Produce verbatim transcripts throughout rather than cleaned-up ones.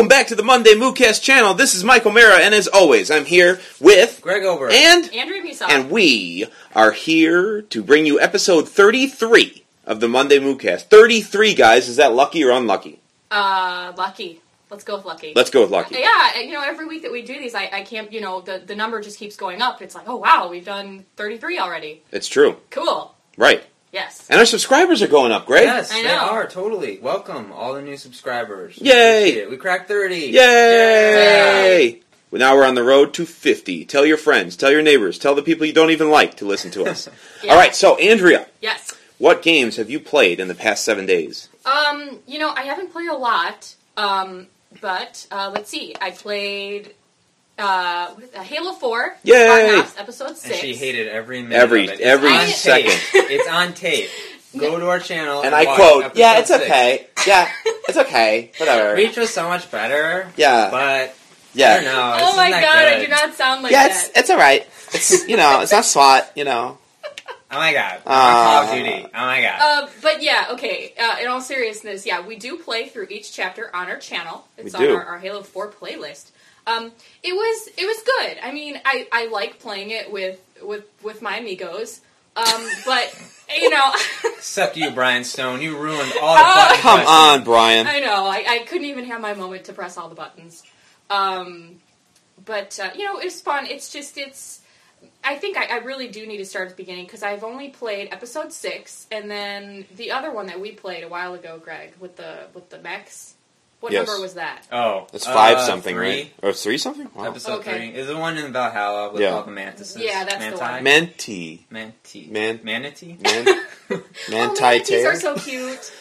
Welcome back to the Monday Moocast channel. This is Mike O'Mara, and as always, I'm here with Greg Ober and Andrew Musa. And we are here to bring you episode thirty-three of the Monday Moocast. thirty-three, guys. Is that lucky or unlucky? Uh, lucky. Let's go with lucky. Let's go with lucky. Uh, yeah, you know, every week that we do these, I, I can't, you know, the, the number just keeps going up. It's like, oh, wow, we've done thirty-three already. It's true. Cool. Right. Yes. And our subscribers are going up, Greg. Yes, I they know. are, totally. Welcome, all the new subscribers. We Yay! appreciate it. We cracked thirty. Yay! Yay! Well, now we're on the road to fifty. Tell your friends, tell your neighbors, tell the people you don't even like to listen to us. Yeah. All right, so, Andrea, Yes. what games have you played in the past seven days? Um, you know, I haven't played a lot, um, but, uh, let's see. I played, uh, what is that? Halo four. Yay! Spartanoffs, episode six. And she hated every minute Every- of it. It's every on second. Tape. It's on tape. Go to our channel And and I watch quote, episode yeah, it's six. okay. Yeah, it's okay. Whatever. Reach was so much better. Yeah. But, I don't Yeah. know. this Oh my isn't god, that I good. do not sound like Yeah, that. it's it's alright. It's, you know, it's not SWAT, you know. Oh my god. I'm Uh, on Call of Duty. Oh my god. Uh, but yeah, okay. Uh, in all seriousness, yeah, we do play through each chapter on our channel. It's We on do. our, our Halo four playlist. Um, it was it was good. I mean, I, I like playing it with with with my amigos. Um, but you know, Except you, Brian Stone. You ruined all the Oh. fun. Come questions. on, Brian. I know I, I couldn't even have my moment to press all the buttons. Um, but uh, you know, it's fun. It's just it's. I think I, I really do need to start at the beginning because I've only played episode six, and then the other one that we played a while ago, Greg, with the with the mechs. What Yes. number was that? Oh. It's five uh, something, three. right? Or three something? Wow. Episode Okay. three is the one in Valhalla with Yeah. all the mantises. Yeah, that's the Manti? one. Manti. Manti. Man- Manatee? Man- Oh, Manti manatees Tear? are so cute.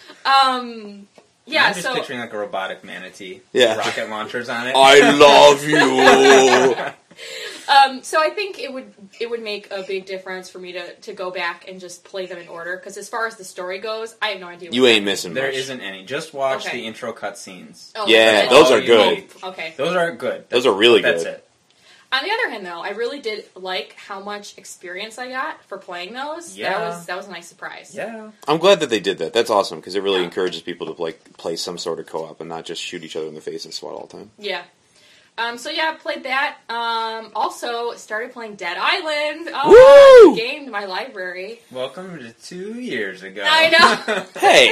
um, yeah, I'm just so picturing like a robotic manatee. Yeah. With rocket launchers on it. I love you. um, so I think it would it would make a big difference for me to, to go back and just play them in order because as far as the story goes, I have no idea. You what's ain't happening. missing There much. isn't any. Just watch Okay. the intro cutscenes. Oh, Yeah, that's those it. are good. Okay. Those are good. Those are really That's good. it. On the other hand, though, I really did like how much experience I got for playing those. Yeah. That was that was a nice surprise. Yeah. I'm glad that they did that. That's awesome because it really Yeah. encourages people to like play some sort of co-op and not just shoot each other in the face and SWAT all the time. Yeah. Um, so yeah, I played that. Um, also started playing Dead Island. Oh, Woo! I gamed my library. Welcome to two years ago. I know. Hey,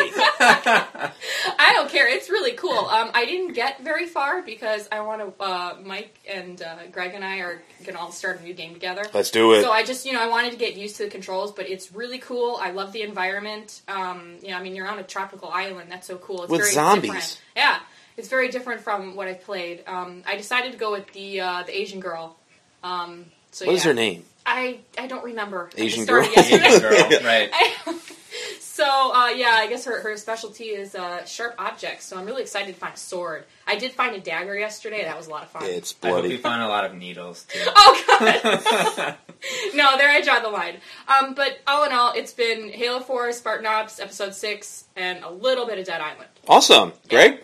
I don't care. It's really cool. Um, I didn't get very far because I want to. Uh, Mike and uh, Greg and I are gonna all start a new game together. let's do it. So I just, you know, I wanted to get used to the controls, but it's really cool. I love the environment. Um, you know, I mean, you're on a tropical island. That's so cool. It's With very zombies. different. Yeah, it's very different from what I've played. Um, I decided to go with the uh, the Asian girl. Um, so What yeah. is her name? I I don't remember. I Asian just started girl? yesterday. Asian girl, right. So, uh, yeah, I guess her, her specialty is uh, sharp objects, so I'm really excited to find a sword. I did find a dagger yesterday, that was a lot of fun. It's I hope bloody. you find a lot of needles, too. Oh, God! No, there I draw the line. Um, but all in all, it's been Halo four, Spartan Ops, Episode six, and a little bit of Dead Island. Awesome, Greg.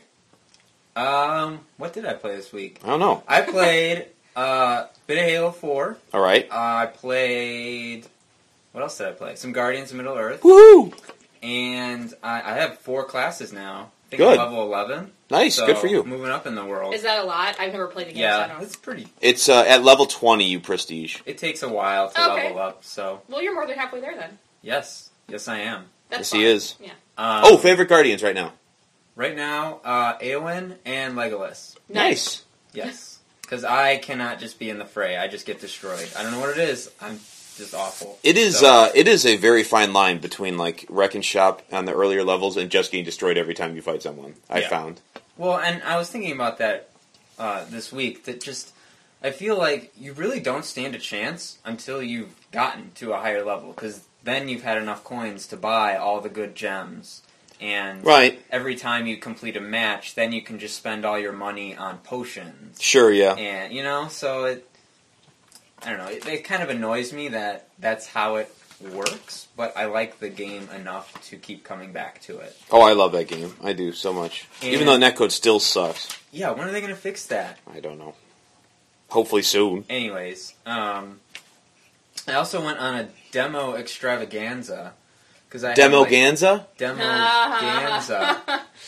Um, what did I play this week? I don't know. I played a uh, bit of Halo four. All right. Uh, I played... What else did I play? Some Guardians of Middle-earth. Woo! And I, I have four classes now. I think Good. I'm level eleven. Nice. So, Good for you. Moving up in the world. Is that a lot? I've never played the game, so I Yeah, don't know. it's pretty... It's uh, at level twenty. You prestige. It takes a while to Okay. level up, so... Well, you're more than halfway there, then. Yes. Yes, I am. That's Yes, fine. he is. Yeah. Um, Oh, favorite Guardians right now. Right now, uh, Eowyn and Legolas. Nice. Yes. Because I cannot just be in the fray. I just get destroyed. I don't know what it is. I'm just awful. It is. So- Uh, it is a very fine line between like wreck and shop on the earlier levels and just getting destroyed every time you fight someone. I Yeah. found. Well, and I was thinking about that uh, this week, that just, I feel like you really don't stand a chance until you've gotten to a higher level, because then you've had enough coins to buy all the good gems, and Right. every time you complete a match, then you can just spend all your money on potions. Sure. Yeah. And, you know, so it, I don't know, it, it kind of annoys me that that's how it works, but I like the game enough to keep coming back to it. Oh, I love that game. I do so much. And- Even though netcode still sucks. Yeah, when are they going to fix that? I don't know. Hopefully soon. Anyways, um, I also went on a demo extravaganza. Cause I had, like, Demoganza? Demoganza.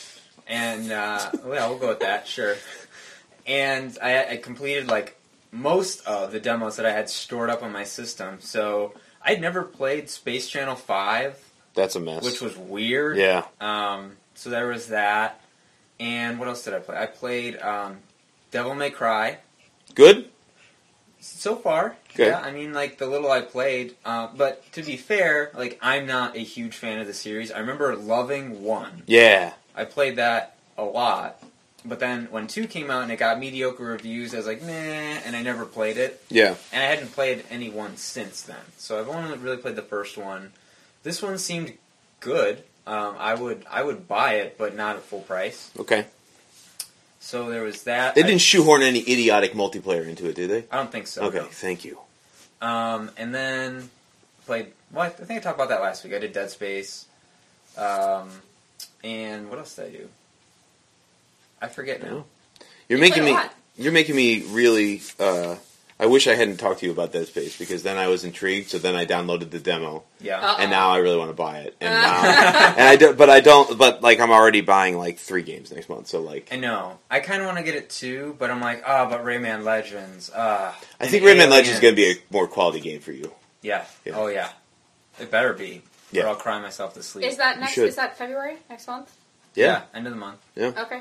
And, uh, well, we'll go with that, sure. And I, I completed, like, most of the demos that I had stored up on my system. So I'd never played Space Channel five. That's a mess. Which was weird. Yeah. Um, so there was that. And what else did I play? I played um, Devil May Cry. Good? So far. Good. Yeah, I mean, like, the little I played. Uh, but to be fair, like, I'm not a huge fan of the series. I remember loving one. Yeah. I played that a lot. But then when two came out and it got mediocre reviews, I was like, nah, and I never played it. Yeah. And I hadn't played any one since then. So I've only really played the first one. This one seemed good. Um, I would I would buy it, but not at full price. Okay. So there was that. They didn't I, shoehorn any idiotic multiplayer into it, did they? I don't think so. Okay, No. thank you. Um, and then played. Well, I think I talked about that last week. I did Dead Space. Um, and what else did I do? I forget now. No. You're You making played a me. lot. You're making me really. Uh, I wish I hadn't talked to you about Dead Space because then I was intrigued. So then I downloaded the demo, Yeah. Uh-oh. and now I really want to buy it. And now, and I do, but I don't. But like I'm already buying like three games next month. So like, I know. I kind of want to get it too, but I'm like, ah, oh, but Rayman Legends. Ah. I think Rayman Legends is going to be a more quality game for you. Yeah. Yeah. Oh yeah. It better be. Yeah. Or I'll cry myself to sleep. Is that next? should. Is that February next month? Yeah. End of the month. Okay.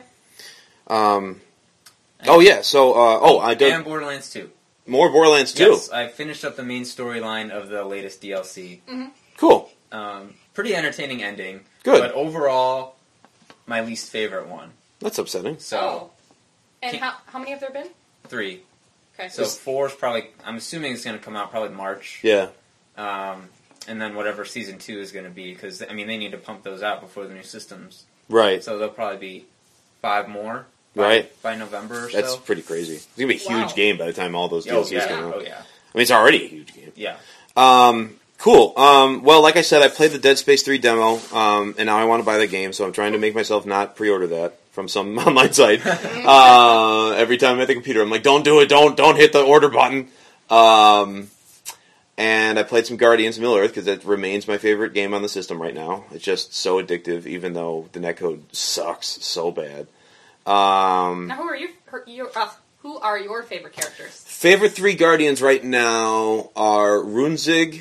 Um. Oh yeah. So uh, oh, I did And Borderlands two. more Borderlands two. Yes, I finished up the main storyline of the latest D L C. Cool. Um, pretty entertaining ending. Good. But overall, my least favorite one. That's upsetting. So, Oh. And Can't- how how many have there been? three. Okay. So four's probably, I'm assuming it's going to come out probably March. Yeah. Um, and then whatever season two is going to be, because, I mean, they need to pump those out before the new systems. Right. So there'll probably be five more by, Right. by November or That's so. pretty crazy. It's gonna be a huge Wow. game by the time all those D L Oh, Cs yeah. come out. Oh, yeah. I mean, it's already a huge game. Yeah. Um, cool. Um, well, like I said, I played the Dead Space three demo, um, and now I want to buy the game, so I'm trying to make myself not pre-order that from some online site. uh, every time I'm at the computer, I'm like, don't do it, don't, don't hit the order button. Um, and I played some Guardians of Middle-earth, because it remains my favorite game on the system right now. It's just so addictive, even though the netcode sucks so bad. Um... Now, who are you? her- Your, uh, who are your favorite characters? Favorite three Guardians right now are Runzig,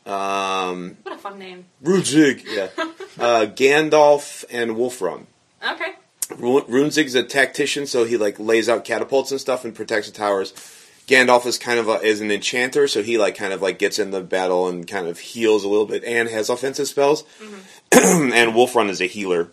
um, What a fun name. Runzig, yeah, uh, Gandalf, and Wolfram. Okay. Ru- Runzig's a tactician, so he like lays out catapults and stuff and protects the towers. Gandalf is kind of a, is an enchanter, so he like kind of like gets in the battle and kind of heals a little bit and has offensive spells. Mm-hmm. And Wolfram is a healer,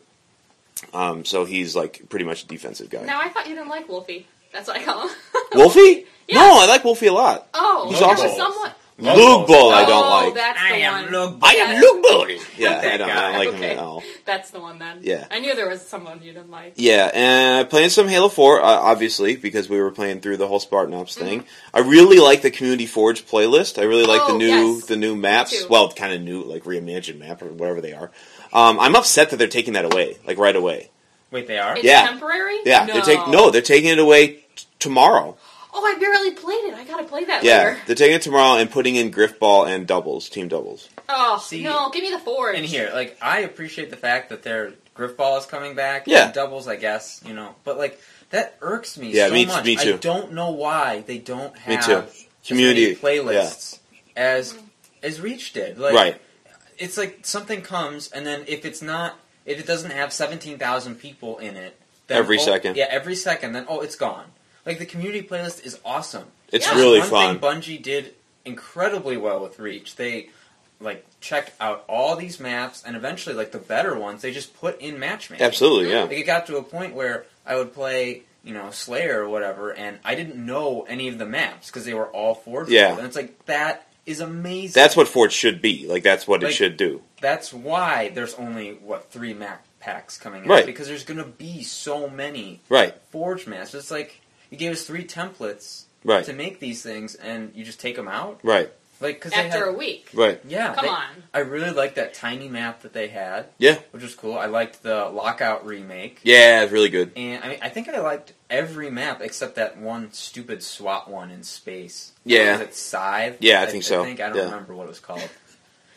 um, so he's like pretty much a defensive guy. Now I thought you didn't like Wolfie. That's what I call him. Wolfie? Yeah. No, I like Wolfie a lot. Oh, He's there awesome. was someone. Luke Bull, I don't oh, like. that's the I one. am Luke I am Luke Bull. Yeah, I that don't, I guy. don't like him Okay. at all. That's the one then. Yeah. I knew there was someone you didn't like. Yeah, and I played some Halo four, uh, obviously, because we were playing through the whole Spartan Ops Mm-hmm. thing. I really like the Community Forge playlist. I really like the Oh, new yes. the new maps. too. Well, kind of new, like reimagined map or whatever they are. Um, I'm upset that they're taking that away, like right away. Wait, they are? It's Yeah. temporary? Yeah, no. they're take no, they're taking it away t- tomorrow. Oh, I barely played it. I gotta play that Yeah, later. they're taking it tomorrow and putting in Griff Ball and doubles, team doubles. Oh, See, no, give me the Forge. And here, like, I appreciate the fact that their Griffball is coming back. Yeah. And doubles, I guess, you know. But, like, that irks me Yeah, so me- much. me too. I don't know why they don't Me have too. as Community, many playlists as as Reach did. Like, Right. It's like something comes, and then if it's not, if it doesn't have seventeen thousand people in it, then, Every oh, second. Yeah, every second, then, oh, it's gone. Like, the community playlist is awesome. It's Yeah. really One fun. thing Bungie did incredibly well with Reach. They like checked out all these maps, and eventually, like the better ones, they just put in matchmaking. Absolutely, yeah. Like it got to a point where I would play, you know, Slayer or whatever, and I didn't know any of the maps because they were all forged. Yeah. And it's like that is amazing. That's what Forge should be. Like that's what it Like- should do. That's why there's only what three map packs coming out Right. because there's gonna be so many Right, forge maps. It's like you gave us three templates right, to make these things, and you just take them out. right, Like because After they had, a week. right. yeah, Come they- on. I really liked that tiny map that they had. Yeah. Which was cool. I liked the Lockout remake. Yeah, it's really good. And I mean, I think I liked every map except that one stupid SWAT one in space. Yeah. Was it Scythe? Yeah, I think so. I think I don't Yeah. remember what it was called.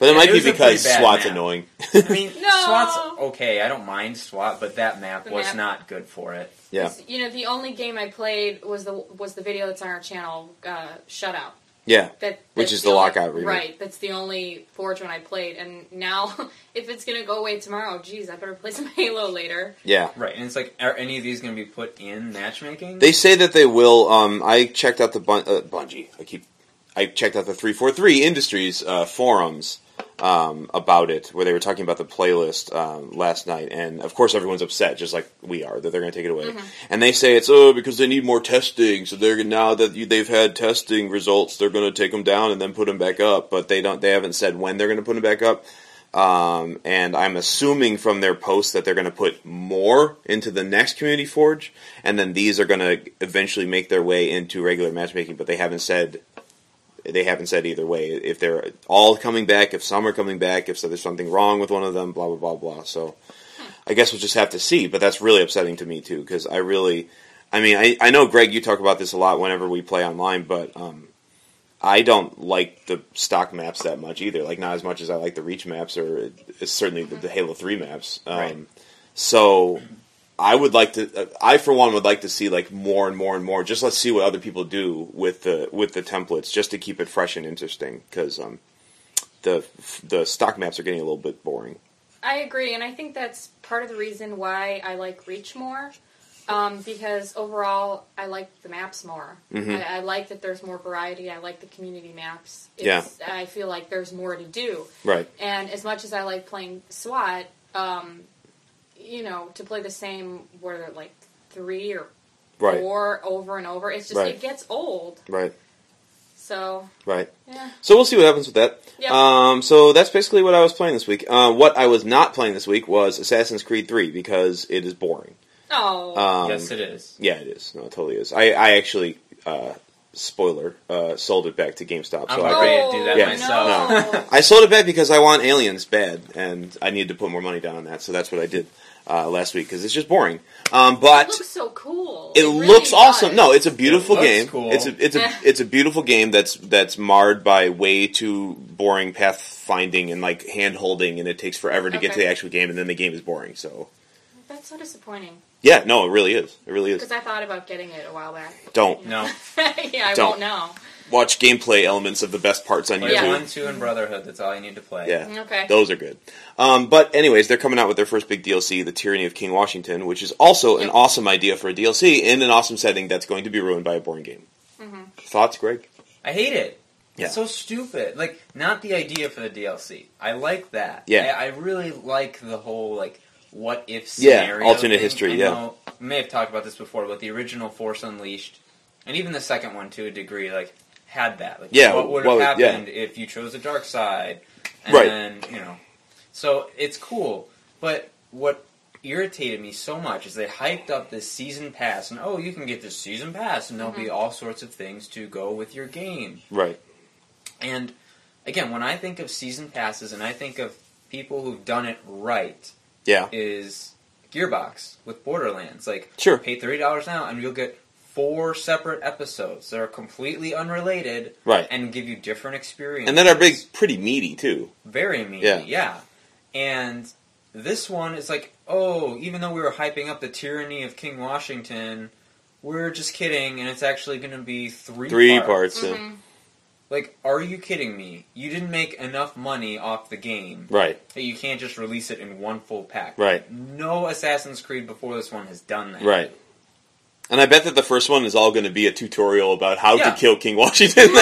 But it Yeah, might it be was a because pretty bad SWAT's map. annoying. I mean, No. SWAT's okay. I don't mind SWAT, but that map The was map. not good for it. Yeah. 'Cause, You know, the only game I played was the was the video that's on our channel, uh, Shutout. Yeah. That, Which that's is the only- Lockout remake. Right, that's the only Forge one I played, and now, if it's gonna go away tomorrow, geez, I better play some Halo later. Yeah. Right, and it's like, are any of these going to be put in matchmaking? They say that they will. Um, I checked out the bun- uh, Bungie. I keep. I checked out the three forty-three Industries uh, forums um, about it, where they were talking about the playlist um, last night, and of course everyone's upset, just like we are, that they're going to take it away. Mm-hmm. And they say it's oh because they need more testing, so they're now that you, they've had testing results, they're going to take them down and then put them back up. But they don't. They haven't said when they're going to put them back up. Um, and I'm assuming from their posts that they're going to put more into the next Community Forge, and then these are going to eventually make their way into regular matchmaking. But they haven't said they haven't said either way if they're all coming back, if some are coming back, if so there's something wrong with one of them, blah blah blah blah. So I guess we'll just have to see. But that's really upsetting to me too, because I really, I mean, I I know Greg, you talk about this a lot whenever we play online, but um. I don't like the stock maps that much either. Like, not as much as I like the Reach maps or uh, certainly the, the Halo three maps. Um, Right. So, I would like to. Uh, I for one would like to see like more and more and more. Just let's see what other people do with the with the templates, just to keep it fresh and interesting. Because um, the the stock maps are getting a little bit boring. I agree, and I think that's part of the reason why I like Reach more. Um, because overall, I like the maps more. Mhm. I, I like that there's more variety. I like the community maps. Yeah. It's, I feel like there's more to do. Right. And as much as I like playing SWAT, um, you know, to play the same, what are there, like three or Right. four over and over, it's just, Right. it gets old. Right. So, Right. yeah. So we'll see what happens with that. Yep. Um, so that's basically what I was playing this week. Uh, what I was not playing this week was Assassin's Creed three because it is boring. Oh. Um, yes, it is. Yeah, it is. No, it totally is. I, I actually, uh, spoiler, uh, sold it back to GameStop. I'm so I about could, ready to do that Yeah. myself. No. I sold it back because I want Aliens bad, and I needed to put more money down on that. So that's what I did uh, last week because it's just boring. Um, but It looks so cool. it really looks does. awesome. No, it's a beautiful It looks game. cool. It's a it's a it's a beautiful game that's that's marred by way too boring pathfinding and like hand holding, and it takes forever to get to Okay. the actual game, and then the game is boring. So That's so disappointing. yeah, no, it really is. It really is. Because I thought about getting it a while back. Don't No. yeah, I Don't. won't know. watch gameplay elements of the best parts on Play Yeah. YouTube. one, two, and Brotherhood. That's all you need to play. Yeah. Okay. Those are good. Um, but anyways, they're coming out with their first big D L C, The Tyranny of King Washington, which is also an Yep. awesome idea for a D L C in an awesome setting that's going to be ruined by a boring game. Mm-hmm. Thoughts, Greg? I hate it. Yeah. It's so stupid. Like, not the idea for the D L C. I like that. Yeah. I, I really like the whole, like, what if Yeah, scenario. alternate thing. history, I yeah. know, I may have talked about this before, but the original Force Unleashed, and even the second one to a degree, like, had that. Like, Yeah, what would have well, yeah. happened if you chose the dark side? And Right. then, you know. So, it's cool. But what irritated me so much is they hyped up this season pass, and, oh, you can get this season pass, and there'll be all sorts of things to go with your game. Right. And again, when I think of season passes and I think of people who've done it right, Yeah. is Gearbox with Borderlands. Like, Sure. pay thirty dollars now and you'll get four separate episodes that are completely unrelated Right. and give you different experiences. And then are big, pretty meaty, too. Very meaty, Yeah. yeah. And this one is like, oh, even though we were hyping up the tyranny of King Washington, we're just kidding, and it's actually going to be three, Three parts. parts. yeah. Mm-hmm. Like, are you kidding me? You didn't make enough money off the game Right. that you can't just release it in one full pack. Right. No Assassin's Creed before this one has done that. Right. And I bet that the first one is all going to be a tutorial about how Yeah. to kill King Washington,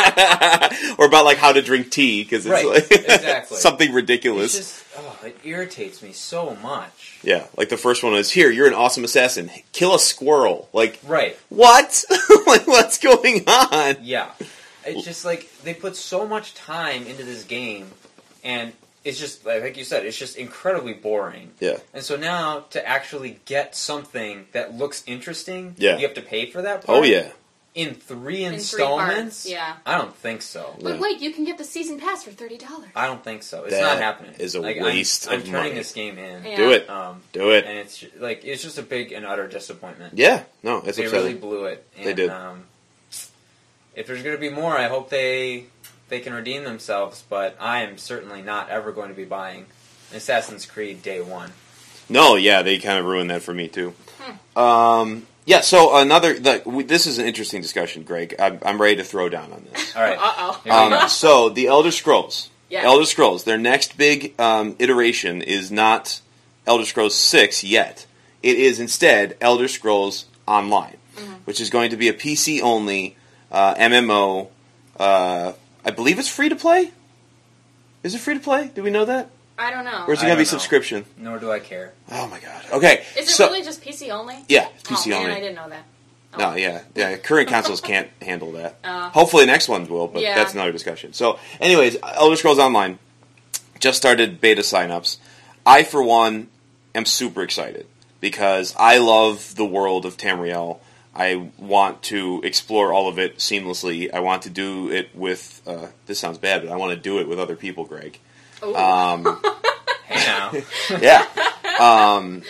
or about like how to drink tea because it's Right, like exactly. something It's ridiculous. just, oh, it irritates me so much. Yeah, like the first one is here. You're an awesome assassin. Kill a squirrel. Like Right. what? Like what's going on? Yeah. It's just like, they put so much time into this game, and it's just, like like you said, it's just incredibly boring. Yeah. And so now, to actually get something that looks interesting, Yeah. you have to pay for that part? Oh yeah. In three In three installments? parts, yeah. I don't think so. But Yeah. wait, you can get the season pass for thirty dollars. I don't think so. It's That not happening. is a like, waste I'm, I'm of turning money. this game in. Yeah. Do it. Um, Do it. and it's ju- like it's just a big and utter disappointment. Yeah. No, it's They upsetting. really blew it. And, They did. Um, if there's going to be more, I hope they they can redeem themselves, but I am certainly not ever going to be buying Assassin's Creed Day One. No, yeah, they kind of ruined that for me too. Hmm. Um, yeah, so another. The, we, this is an interesting discussion, Greg. I'm, I'm ready to throw down on this. All right. Uh oh. Um, so the Elder Scrolls. Yeah. Elder Scrolls. Their next big um, iteration is not Elder Scrolls six yet. It is instead Elder Scrolls Online, mm-hmm. which is going to be a P C only uh, M M O. Uh, I believe it's free to play. Is it free to play? Do we know that? I don't know. Or is it going to be subscription? Nor do I care. Oh my god. Okay. Is it so, really just P C only? Yeah, P C oh, only. Man, I didn't know that. Oh. No, yeah, yeah. Current consoles can't handle that. Uh, Hopefully, next ones will, but yeah. that's another discussion. So, anyways, Elder Scrolls Online just started beta signups. I, for one, am super excited because I love the world of Tamriel. I want to explore all of it seamlessly. I want to do it with. Uh, this sounds bad, but I want to do it with other people, Greg. Um, hey now. Yeah. Um,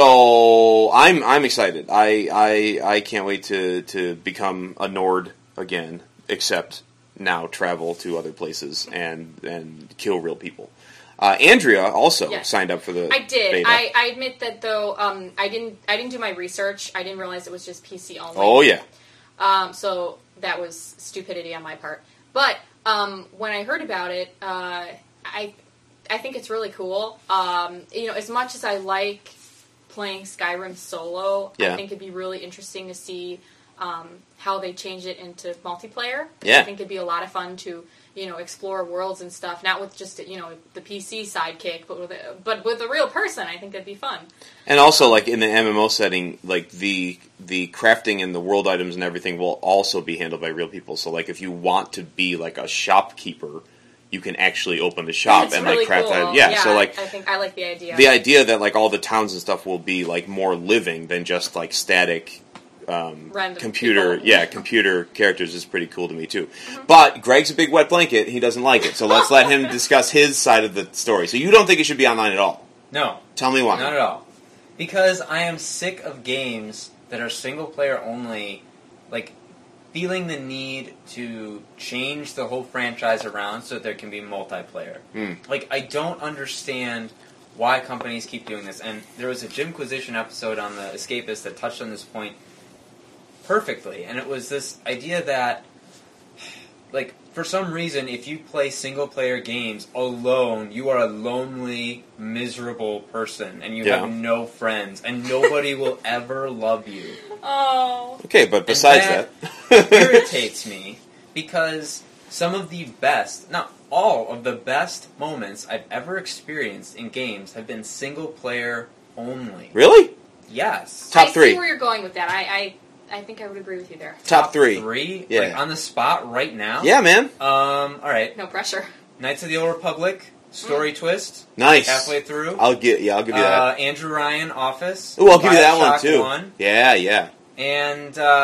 so I'm I'm excited. I I, I can't wait to, to become a Nord again, except now travel to other places and and kill real people. Uh, Andrea also yes. signed up for the I did. beta. I, I admit that though um, I didn't I didn't do my research. I didn't realize it was just P C only. Oh yeah. Um, so that was stupidity on my part. But um, when I heard about it, uh, I I think it's really cool. Um, you know, as much as I like playing Skyrim solo, yeah. I think it'd be really interesting to see um, how they change it into multiplayer. Yeah. I think it'd be a lot of fun to, you know, explore worlds and stuff. Not with just, you know, the P C sidekick, but with a, but with a real person. I think that'd be fun. And also, like in the M M O setting, like the the crafting and the world items and everything will also be handled by real people. So, like, if you want to be like a shopkeeper, you can actually open the shop That's and really like craft cool. items. Yeah, yeah, so like I think I like the idea. The idea that like all the towns and stuff will be like more living than just like static um, Random computer. people. Yeah, computer characters is pretty cool to me too. Mm-hmm. But Greg's a big wet blanket. He doesn't like it, so let's let him discuss his side of the story. So you don't think it should be online at all? No. Tell me why. Not at all. Because I am sick of games that are single player only, like feeling the need to change the whole franchise around so that there can be multiplayer. Mm. Like, I don't understand why companies keep doing this. And there was a Jimquisition episode on The Escapist that touched on this point perfectly. And it was this idea that, like, for some reason, if you play single-player games alone, you are a lonely, miserable person, and you Yeah. have no friends, and nobody will ever love you. Oh. Okay, but besides And that, that irritates me, because some of the best, not all of the best moments I've ever experienced in games have been single-player only. Really? Yes. Top I three. see where you're going with that. I, I, I think I would agree with you there. Top three. Three? Yeah. Like, on the spot right now? Yeah, man. Um, alright. No pressure. Knights of the Old Republic, story Mm. twist. Nice. Halfway through. I'll get. Yeah, I'll give you that. Uh, Andrew Ryan, Office. Ooh, I'll give you that one Bioshock too. one. Yeah, yeah. And, uh,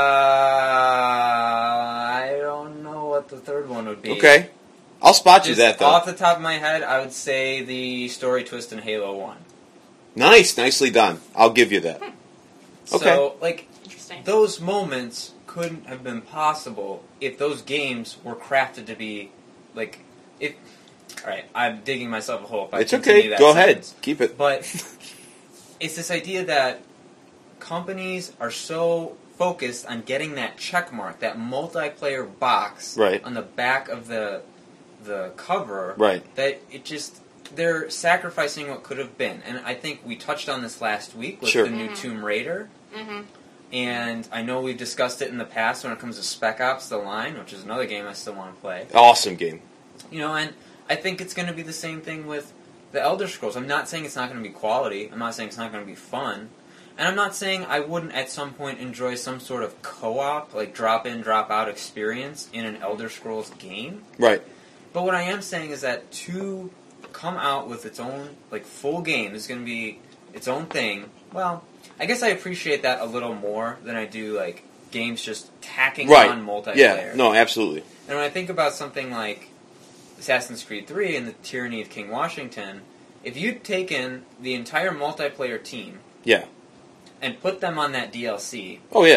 I don't know what the third one would be. Okay. I'll spot you Just that though. off the top of my head, I would say the story twist in Halo one. Nice, nicely done. I'll give you that. Okay. So, like, Interesting. those moments couldn't have been possible if those games were crafted to be, like, if... Alright, I'm digging myself a hole if I It's continue okay. that Go sentence. ahead. Keep it. But it's this idea that companies are so focused on getting that check mark, that multiplayer box Right. on the back of the the cover, Right. that it just... They're sacrificing what could have been. And I think we touched on this last week with Sure. the new Mhm. Tomb Raider. Mm-hmm. And I know we've discussed it in the past when it comes to Spec Ops: The Line, which is another game I still want to play. Awesome game. You know, and I think it's going to be the same thing with the Elder Scrolls. I'm not saying it's not going to be quality. I'm not saying it's not going to be fun. And I'm not saying I wouldn't at some point enjoy some sort of co-op, like drop-in, drop-out experience in an Elder Scrolls game. Right. But what I am saying is that to come out with its own, like, full game is going to be its own thing, well, I guess I appreciate that a little more than I do, like, games just tacking Right. on multiplayer. Yeah. No, absolutely. And when I think about something like Assassin's Creed three and the Tyranny of King Washington, if you'd taken the entire multiplayer team Yeah. and put them on that D L C, Oh yeah.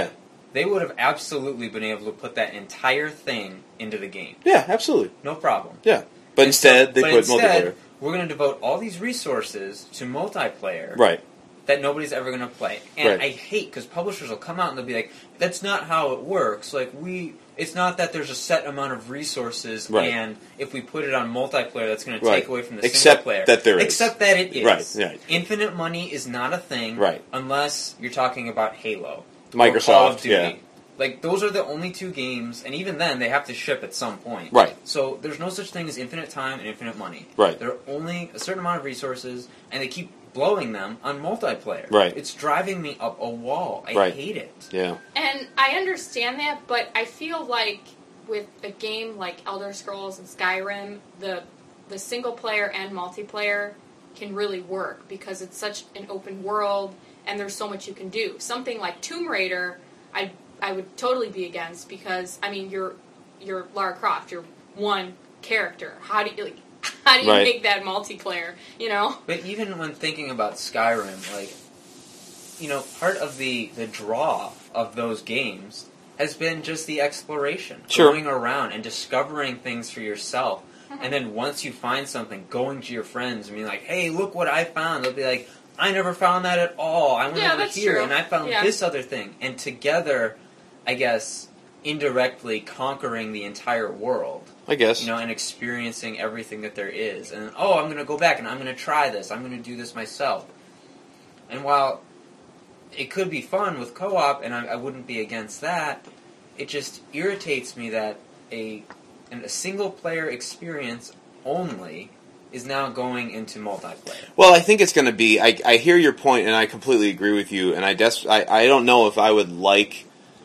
they would have absolutely been able to put that entire thing into the game. Yeah, absolutely. No problem. Yeah. But instead, so, they but put instead, multiplayer. We're going to devote all these resources to multiplayer. Right. That nobody's ever going to play. And right. I hate, because publishers will come out and they'll be like, that's not how it works. Like, we... It's not that there's a set amount of resources, right. and if we put it on multiplayer, that's going to right. take away from the Except single player. That there is. Except that it is. Right, right. Infinite money is not a thing, right. unless you're talking about Halo. Microsoft, or Call of Duty. yeah. Like, those are the only two games, and even then, they have to ship at some point. Right. So, there's no such thing as infinite time and infinite money. Right. There are only a certain amount of resources, and they keep blowing them on multiplayer. Right. It's driving me up a wall. I right. hate it. Yeah. And I understand that, but I feel like with a game like Elder Scrolls and Skyrim, the the single player and multiplayer can really work because it's such an open world and there's so much you can do. Something like Tomb Raider, I I would totally be against because I mean you're you're Lara Croft, you're one character. How do you like how do you right. make that multiplayer, you know? But even when thinking about Skyrim, like you know, part of the, the draw of those games has been just the exploration. Sure. Going around and discovering things for yourself. Mm-hmm. And then once you find something, going to your friends and being like, hey, look what I found. They'll be like, I never found that at all. I went yeah, over here true. and I found yeah. this other thing. And together, I guess, indirectly conquering the entire world. I guess. You know, and experiencing everything that there is. And, oh, I'm going to go back and I'm going to try this. I'm going to do this myself. And while it could be fun with co-op, and I, I wouldn't be against that, it just irritates me that a, a single-player experience only is now going into multiplayer. Well, I think it's going to be... I, I hear your point, and I completely agree with you, and I des- I, I don't know if I would like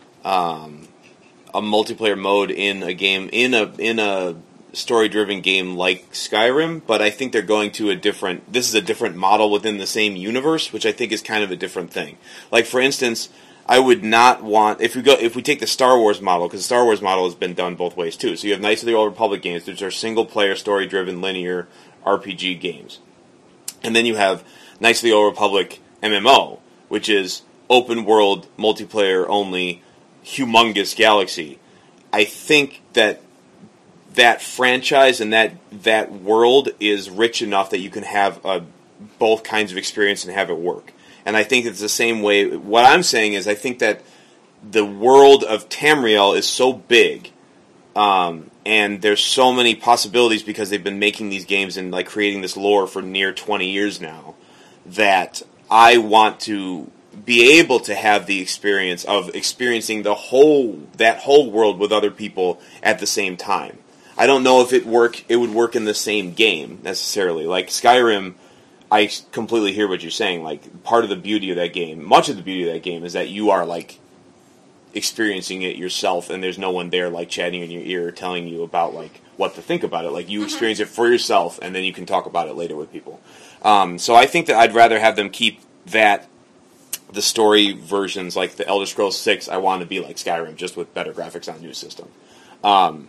um, a multiplayer mode in a game, in a in a story-driven game like Skyrim, but I think they're going to a different... This is a different model within the same universe, which I think is kind of a different thing. Like, for instance, I would not want... If we go, if we take the Star Wars model, because the Star Wars model has been done both ways, too. So you have Knights of the Old Republic games, which are single-player, story-driven, linear R P G games. And then you have Knights of the Old Republic M M O, which is open-world, multiplayer-only, humongous galaxy. I think that that franchise and that that world is rich enough that you can have a, both kinds of experience and have it work. And I think it's the same way. What I'm saying is I think that the world of Tamriel is so big, um, and there's so many possibilities because they've been making these games and like creating this lore for near twenty years now, that I want to be able to have the experience of experiencing the whole that whole world with other people at the same time. I don't know if it work. It would work in the same game necessarily. Like Skyrim, I completely hear what you're saying. Like part of the beauty of that game, much of the beauty of that game, is that you are like experiencing it yourself, and there's no one there like chatting in your ear, telling you about like what to think about it. Like you experience it for yourself, and then you can talk about it later with people. Um, so I think that I'd rather have them keep that the story versions, like the Elder Scrolls six. I want to be like Skyrim, just with better graphics on a new system. Um,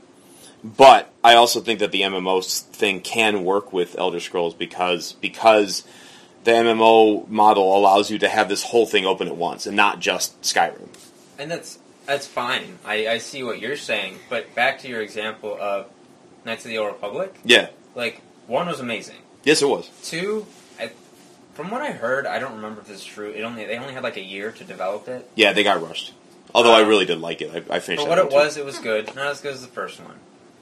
But I also think that the M M O thing can work with Elder Scrolls because because the M M O model allows you to have this whole thing open at once and not just Skyrim. And that's that's fine. I, I see what you're saying. But back to your example of Knights of the Old Republic. Yeah. Like, one was amazing. Yes, it was. Two, I, from what I heard, I don't remember if this is true. It only they only had like a year to develop it. Yeah, they got rushed. Although um, I really did like it. I, I finished For it. what it too. was, it was good. Not as good as the first one.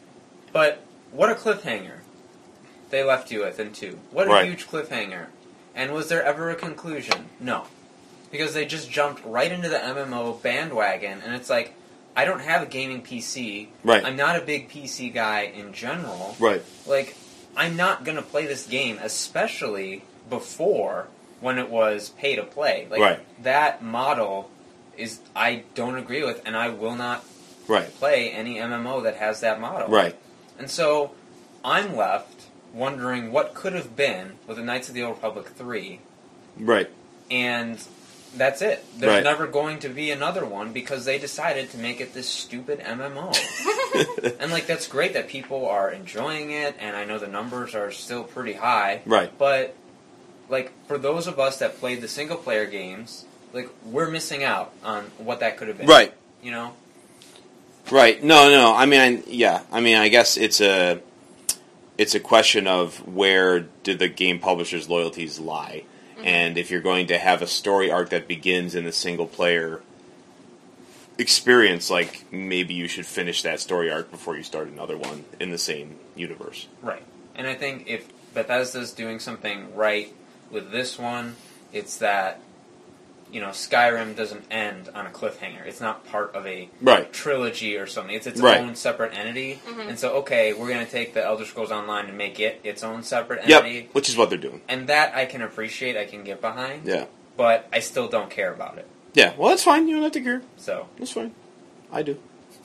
But what a cliffhanger they left you with in two. What a right. huge cliffhanger. And was there ever a conclusion? No. Because they just jumped right into the M M O bandwagon, and it's like, I don't have a gaming P C. Right. I'm not a big P C guy in general. Right. Like, I'm not going to play this game, especially before when it was pay to play. Like, right. that model is, I don't agree with, and I will not right. play any M M O that has that model. Right. And so, I'm left wondering what could have been with the Knights of the Old Republic three. Right. And that's it. There's right. never going to be another one because they decided to make it this stupid M M O. And, like, that's great that people are enjoying it, and I know the numbers are still pretty high. Right. But, like, for those of us that played the single-player games, like, we're missing out on what that could have been. Right. you know? Right. No, no. I mean, I, yeah. I mean, I guess it's a it's a question of where do the game publishers' loyalties lie, mm-hmm. and if you're going to have a story arc that begins in a single player experience, like maybe you should finish that story arc before you start another one in the same universe. Right. And I think if Bethesda's doing something right with this one, it's that, you know, Skyrim doesn't end on a cliffhanger. It's not part of a right. trilogy or something. It's its right. own separate entity. Mm-hmm. And so, okay, we're going to take the Elder Scrolls Online and make it its own separate yep. entity. Which is what they're doing. And that I can appreciate, I can get behind. Yeah. But I still don't care about it. Yeah, well, that's fine. You don't have to care. So. That's fine. I do.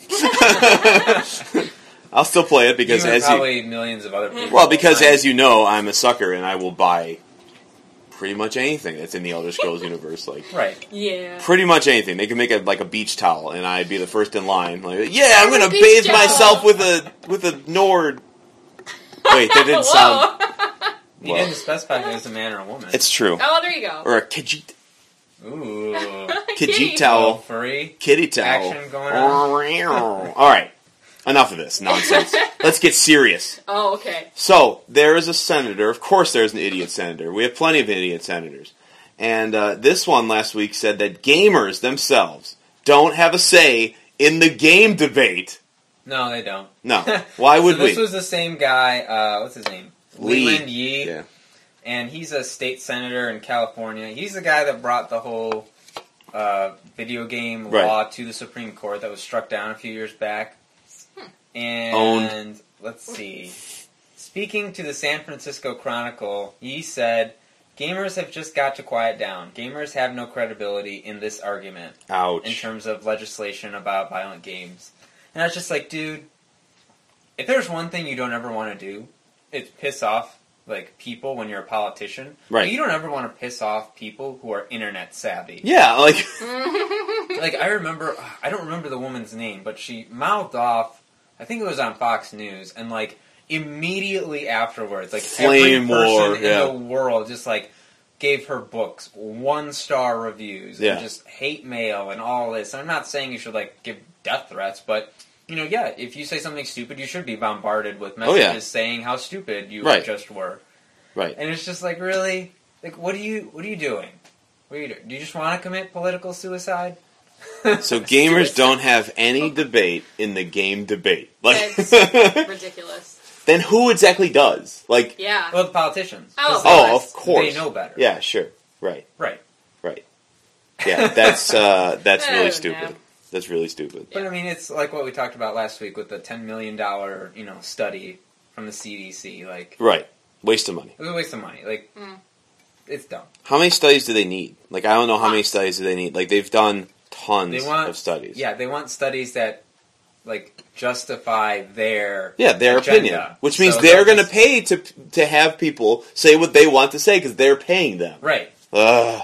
I'll still play it because you and as probably you, millions of other people. well, because as you know, I'm a sucker and I will buy pretty much anything that's in the Elder Scrolls universe. Like, right? Yeah, pretty much anything. They can make it like a beach towel, and I'd be the first in line. Like, yeah, I'm gonna beach bathe towel. myself with a with a Nord. Wait, that didn't sound. You Well, didn't specify if it was a man or a woman. it's true. Oh, there you go. Or a Khajiit. Ooh. Khajiit towel. Furry. Kitty towel. Action going on. All right. Enough of this nonsense. Let's get serious. Oh, okay. So, there is a senator. Of course there's an idiot senator. We have plenty of idiot senators. And uh, this one last week said that gamers themselves don't have a say in the game debate. No, they don't. No. Why would so this we? was the same guy, uh, what's his name? Lee. Leland Yee. Yeah. And he's a state senator in California. He's the guy that brought the whole uh, video game Right. law to the Supreme Court that was struck down a few years back. And Owned. let's see. Speaking to the San Francisco Chronicle, Yee said, "Gamers have just got to quiet down. Gamers have no credibility in this argument Ouch. in terms of legislation about violent games." And I was just like, dude, if there's one thing you don't ever want to do, it's piss off like people when you're a politician. Right. But you don't ever want to piss off people who are internet savvy. Yeah, like... Like, I remember, I don't remember the woman's name, but she mouthed off, I think it was on Fox News, and like, immediately afterwards, like, Flame every person war, in yeah. the world just like, gave her books one-star reviews, Yeah. and just hate mail and all this. I'm not saying you should, like, give death threats, but... You know, yeah, if you say something stupid, you should be bombarded with messages Oh, yeah. saying how stupid you Right. just were. Right. And it's just like, really? Like, what are you, what are you doing? What are you doing? Do you just want to commit political suicide? So gamers don't have any debate in the game debate. Like, It's ridiculous. Then who exactly does? Like, Yeah. Well, the politicians. Oh. 'Cause oh, they- of course. They know better. Yeah, sure. Right. Right. Right. Yeah, that's uh, that's I really don't stupid. know. That's really stupid. But, I mean, it's like what we talked about last week with the ten million dollars, you know, study from the C D C. Like, Right. Waste of money. it was a waste of money. Like, Mm. it's dumb. How many studies do they need? Like, I don't know how many Lots. studies do they need. Like, they've done tons They want of studies. Yeah, they want studies that, like, justify their Yeah, their agenda. opinion. Which means So they're they'll going to just- pay to to have people say what they want to say because they're paying them. Right. Ugh.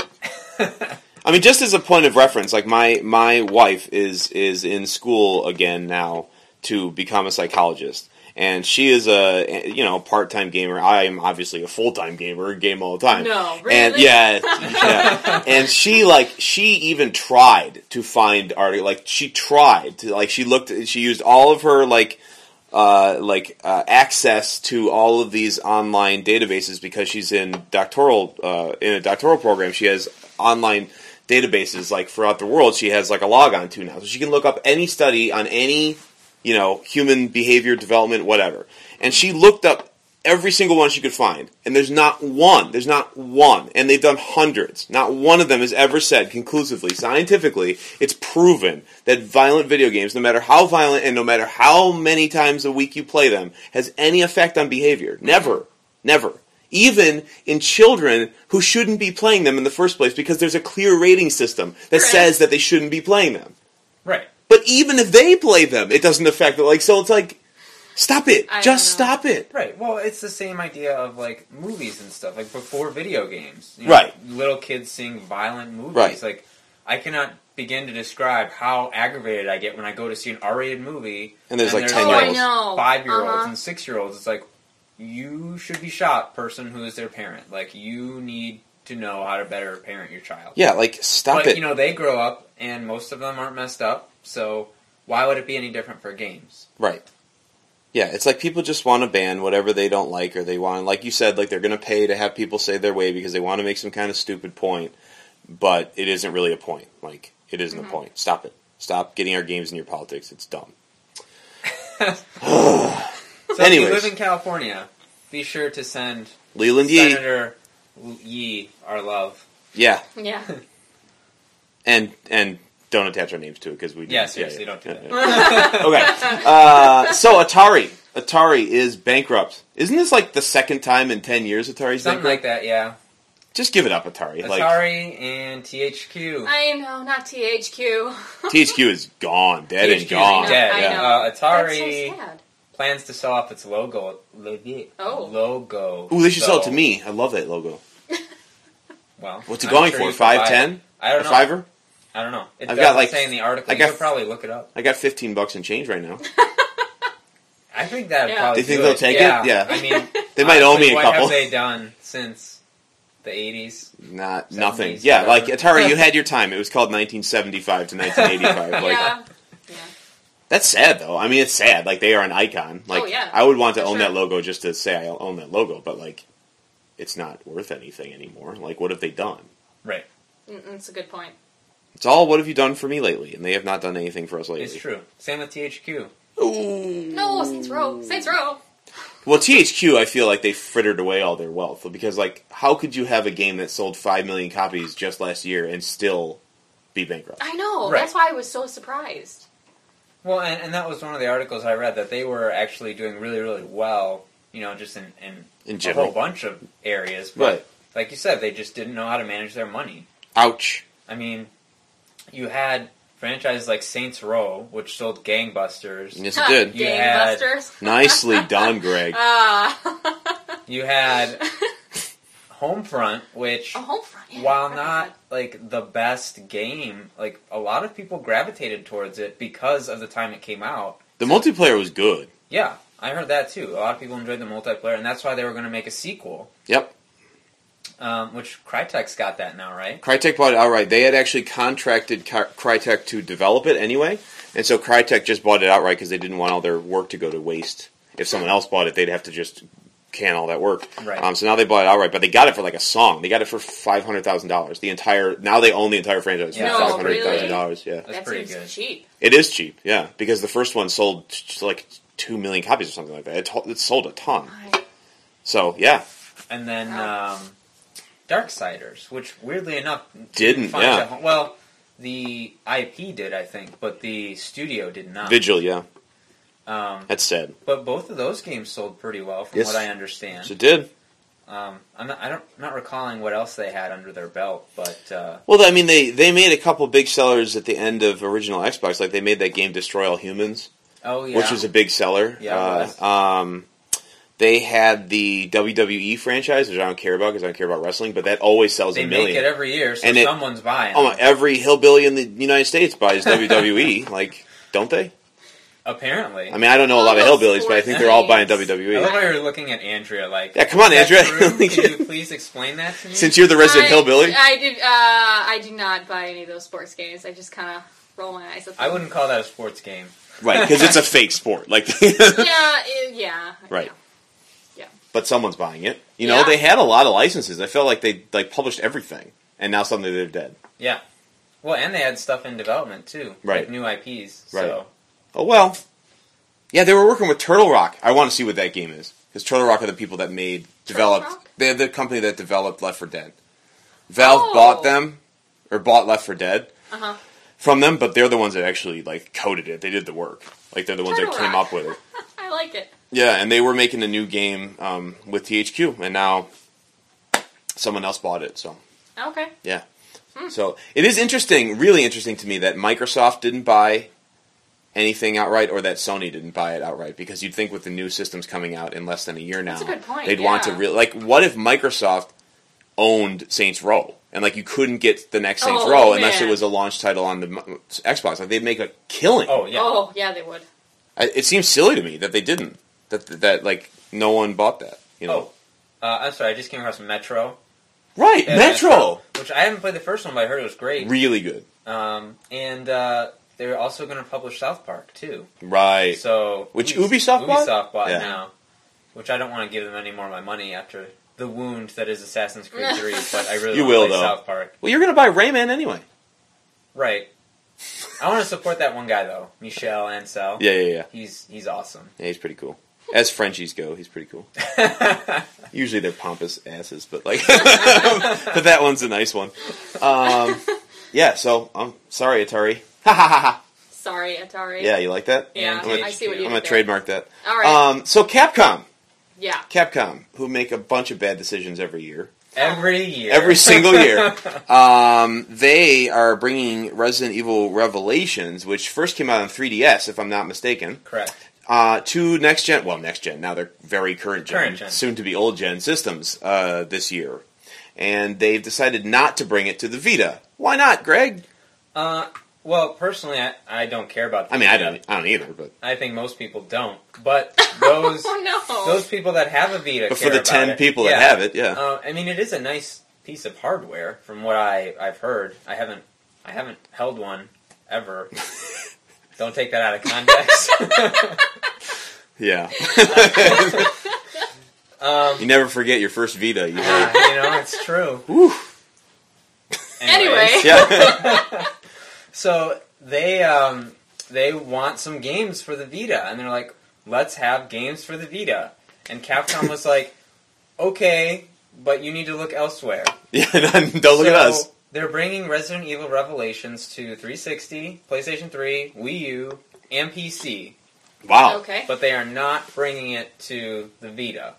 I mean, just as a point of reference, like my my wife is is in school again now to become a psychologist, and she is a you know part time gamer. I am obviously a full time gamer, game all the time. No, really? And yeah, yeah. And she like she even tried to find article. Like she tried to like she looked. She used all of her like. Uh, like uh, access to all of these online databases because she's in doctoral uh, in a doctoral program. She has online databases like throughout the world. She has like a log on to now, so she can look up any study on any you know human behavior development, whatever. And she looked up every single one she could find, and there's not one. There's not one, and they've done hundreds. Not one of them has ever said conclusively, scientifically, it's proven that violent video games, no matter how violent and no matter how many times a week you play them, has any effect on behavior. Never. Never. Even in children who shouldn't be playing them in the first place because there's a clear rating system that Right. says that they shouldn't be playing them. Right. But even if they play them, it doesn't affect it. Like, so it's like, stop it. I Just don't know. stop it. Right. Well, it's the same idea of like movies and stuff. Like before video games, you Right. Little kids seeing violent movies. Right. Like I cannot begin to describe how aggravated I get when I go to see an R-rated movie And there's like ten Oh, year I olds. know. five-year-olds Uh-huh. and six-year-olds. It's like you should be shot, person who is their parent. Like you need to know how to better parent your child. Yeah, like, stop but, it. you know, they grow up, and most of them aren't messed up, so why would it be any different for games? Right. Yeah, it's like people just want to ban whatever they don't like, or they want, like you said, like they're going to pay to have people say their way because they want to make some kind of stupid point, but it isn't really a point. Like, it isn't mm-hmm. a point. Stop it. Stop getting our games in your politics. It's dumb. So if you live in California, be sure to send Leland Senator Yee our love. Yeah. Yeah. and and don't attach our names to it because we. Yeah, seriously, yeah, yeah, don't do yeah, that. Yeah. Okay. Uh, so Atari, Atari is bankrupt. Isn't this like the second time in ten years Atari's Something bankrupt? like that, yeah. Just give it up, Atari. Atari like, and T H Q. I know, not T H Q. T H Q is gone, dead T H Q and gone. Is dead. I Yeah. know. Uh, Atari That's so sad. plans to sell off its logo. Oh. Logo. Ooh, they should so, sell it to me. I love that logo. Well, what's it I'm going sure for? you could Five buy ten? it. I don't a know. Fiver? I don't know. It I've doesn't got, like, say in the article. I You got- could probably look it up. I got fifteen bucks in change right now. I think that Yeah. probably. Do you think do they'll it. take yeah. it? Yeah. I mean, They might owe honestly, me a what couple. have they done since the eighties? Not seventies, nothing. Yeah, whatever. like Atari, you had your time. It was called nineteen seventy-five to nineteen eighty-five. Like, yeah. Yeah. that's sad though. I mean, it's sad. Like they are an icon. Like Oh, yeah. I would want to For own sure. that logo just to say I own that logo, but like it's not worth anything anymore. Like what have they done? Right. Mm, That's a good point. It's all what have you done for me lately, and they have not done anything for us lately. It's true. Same with T H Q. Ooh. No, Saints Row. Saints Row. Well, T H Q, I feel like they frittered away all their wealth because, like, how could you have a game that sold five million copies just last year and still be bankrupt? I know. Right. That's why I was so surprised. Well, and, and that was one of the articles I read, that they were actually doing really, really well, you know, just in, in, In a general. whole bunch of areas. But Right. like you said, they just didn't know how to manage their money. Ouch. I mean, you had franchises like Saints Row, which sold gangbusters. Yes, it did. You had- Gangbusters. Nicely done, Greg. Ah. You had Homefront, which, A home front. Yeah, while I forgot not that. like the best game, like a lot of people gravitated towards it because of the time it came out. The multiplayer was good. Yeah, I heard that too. A lot of people enjoyed the multiplayer, and that's why they were going to make a sequel. Yep. Um, which Crytek's got that now, right? Crytek bought it outright. They had actually contracted Cy- Crytek to develop it anyway, and so Crytek just bought it outright because they didn't want all their work to go to waste. If someone else bought it, they'd have to just can all that work. Right. Um, so now they bought it outright, but they got it for like a song. They got it for five hundred thousand dollars. The entire now they own the entire franchise for Yeah. No, five hundred thousand dollars. Yeah, That's that pretty seems good. cheap. it is cheap. Yeah, because the first one sold t- like two million copies or something like that. It, to- it sold a ton. Right. So yeah, And then Wow. um, Darksiders, which weirdly enough Didn't, find yeah. a home- well, the I P did, I think, but the studio did not. Vigil. Yeah, Um, that's sad. but both of those games sold pretty well, from Yes. what I understand. Yes, it did. Um, I'm not, I don't, I'm not recalling what else they had under their belt, but uh, Well, I mean, they, they made a couple big sellers at the end of original Xbox. Like, they made that game Destroy All Humans, oh yeah, which was a big seller. Yeah, it uh, was. um, they had the W W E franchise, which I don't care about because I don't care about wrestling, but that always sells they a make million. it every year, so And it- someone's buying. Oh, them. every hillbilly in the United States buys W W E. Like, don't they? Apparently, I mean, I don't know a lot of All those hillbillies, but I think they're all buying sports W W I E. love how you're looking at Andrea like, Yeah, come on, "Is Andrea." that true? Can you please explain that to me? Since you're the resident I, hillbilly. I did. Uh, I do not buy any of those sports games. I just kind of roll my eyes at them. I wouldn't call that a sports game. Right, because it's a fake sport. Like, Yeah. It, yeah. Right. Yeah. but someone's buying it. You know, Yeah. they had a lot of licenses. I felt like they like published everything, and now suddenly they're dead. Yeah. Well, and they had stuff in development too, Right. like new I Ps. Right. So Oh well. Yeah, they were working with Turtle Rock. I want to see what that game is because Turtle Rock are the people that made developed. Rock? They're the company that developed Left four Dead. Valve Oh. bought them or bought Left four Dead Uh huh. from them, but they're the ones that actually like coded it. They did the work. Like they're the ones Turtle that came Rock. up with it. I like it. Yeah, and they were making a new game um, with T H Q, and now someone else bought it. So Okay. yeah. Hmm. So it is interesting, really interesting to me that Microsoft didn't buy anything outright or that Sony didn't buy it outright because you'd think with the new systems coming out in less than a year now, That's a good point, they'd want to yeah. really like. What if Microsoft owned Saints Row and like you couldn't get the next Saints Oh, Row unless man. it was a launch title on the M- Xbox? Like they'd make a killing. oh yeah. Oh yeah, they would. I, it seems silly to me that they didn't. That that like no one bought that. You know. Oh, uh, I'm sorry. I just came across Metro Right, Yeah, Metro. Which I haven't played the first one, but I heard it was great. Really good. Um, and uh, they're also going to publish South Park, too. Right. So Which Ubis- Ubisoft bought? Ubisoft bought Yeah. now. Which I don't want to give them any more of my money after the wound that is Assassin's Creed three, but I really You want will, to play though. South Park. Well, you're going to buy Rayman anyway. Right. I want to support that one guy, though. Michel Ancel. Yeah, yeah, yeah. He's, he's awesome. Yeah, he's pretty cool. As Frenchies go, he's pretty cool. Usually they're pompous asses, but like, but that one's a nice one. Um, yeah, so I'm sorry, Atari. Ha ha ha ha. Sorry, Atari. Yeah, you like that? Yeah, I'm gonna- I see what you I'm did gonna there. trademark that. All right. Um, so Capcom, yeah. Capcom, who make a bunch of bad decisions every year, Every year. every single year. Um, they are bringing Resident Evil Revelations, which first came out on three D S, if I'm not mistaken. Correct. Uh, to next gen, well, next gen. Now they're very current gen, Current gen. soon to be old gen systems uh, this year, and they've decided not to bring it to the Vita. Why not, Greg? Uh, well, personally, I, I don't care about the I mean, I Vita. don't, I don't either, but I think most people don't. But those Oh no. those people that have a Vita but for care the about ten it. people Yeah. that have it, yeah, Uh, I mean, it is a nice piece of hardware, from what I I've heard. I haven't I haven't held one ever. Don't take that out of context. yeah. um, You never forget your first Vita. You yeah, heard. you know, it's true. Whew. Anyway. Yeah. So they um, they want some games for the Vita, and they're like, let's have games for the Vita. And Capcom was like, okay, but you need to look elsewhere. Yeah. Don't look at So, us. They're bringing Resident Evil Revelations to three sixty, PlayStation three, Wii U, and P C. Wow. Okay. But they are not bringing it to the Vita.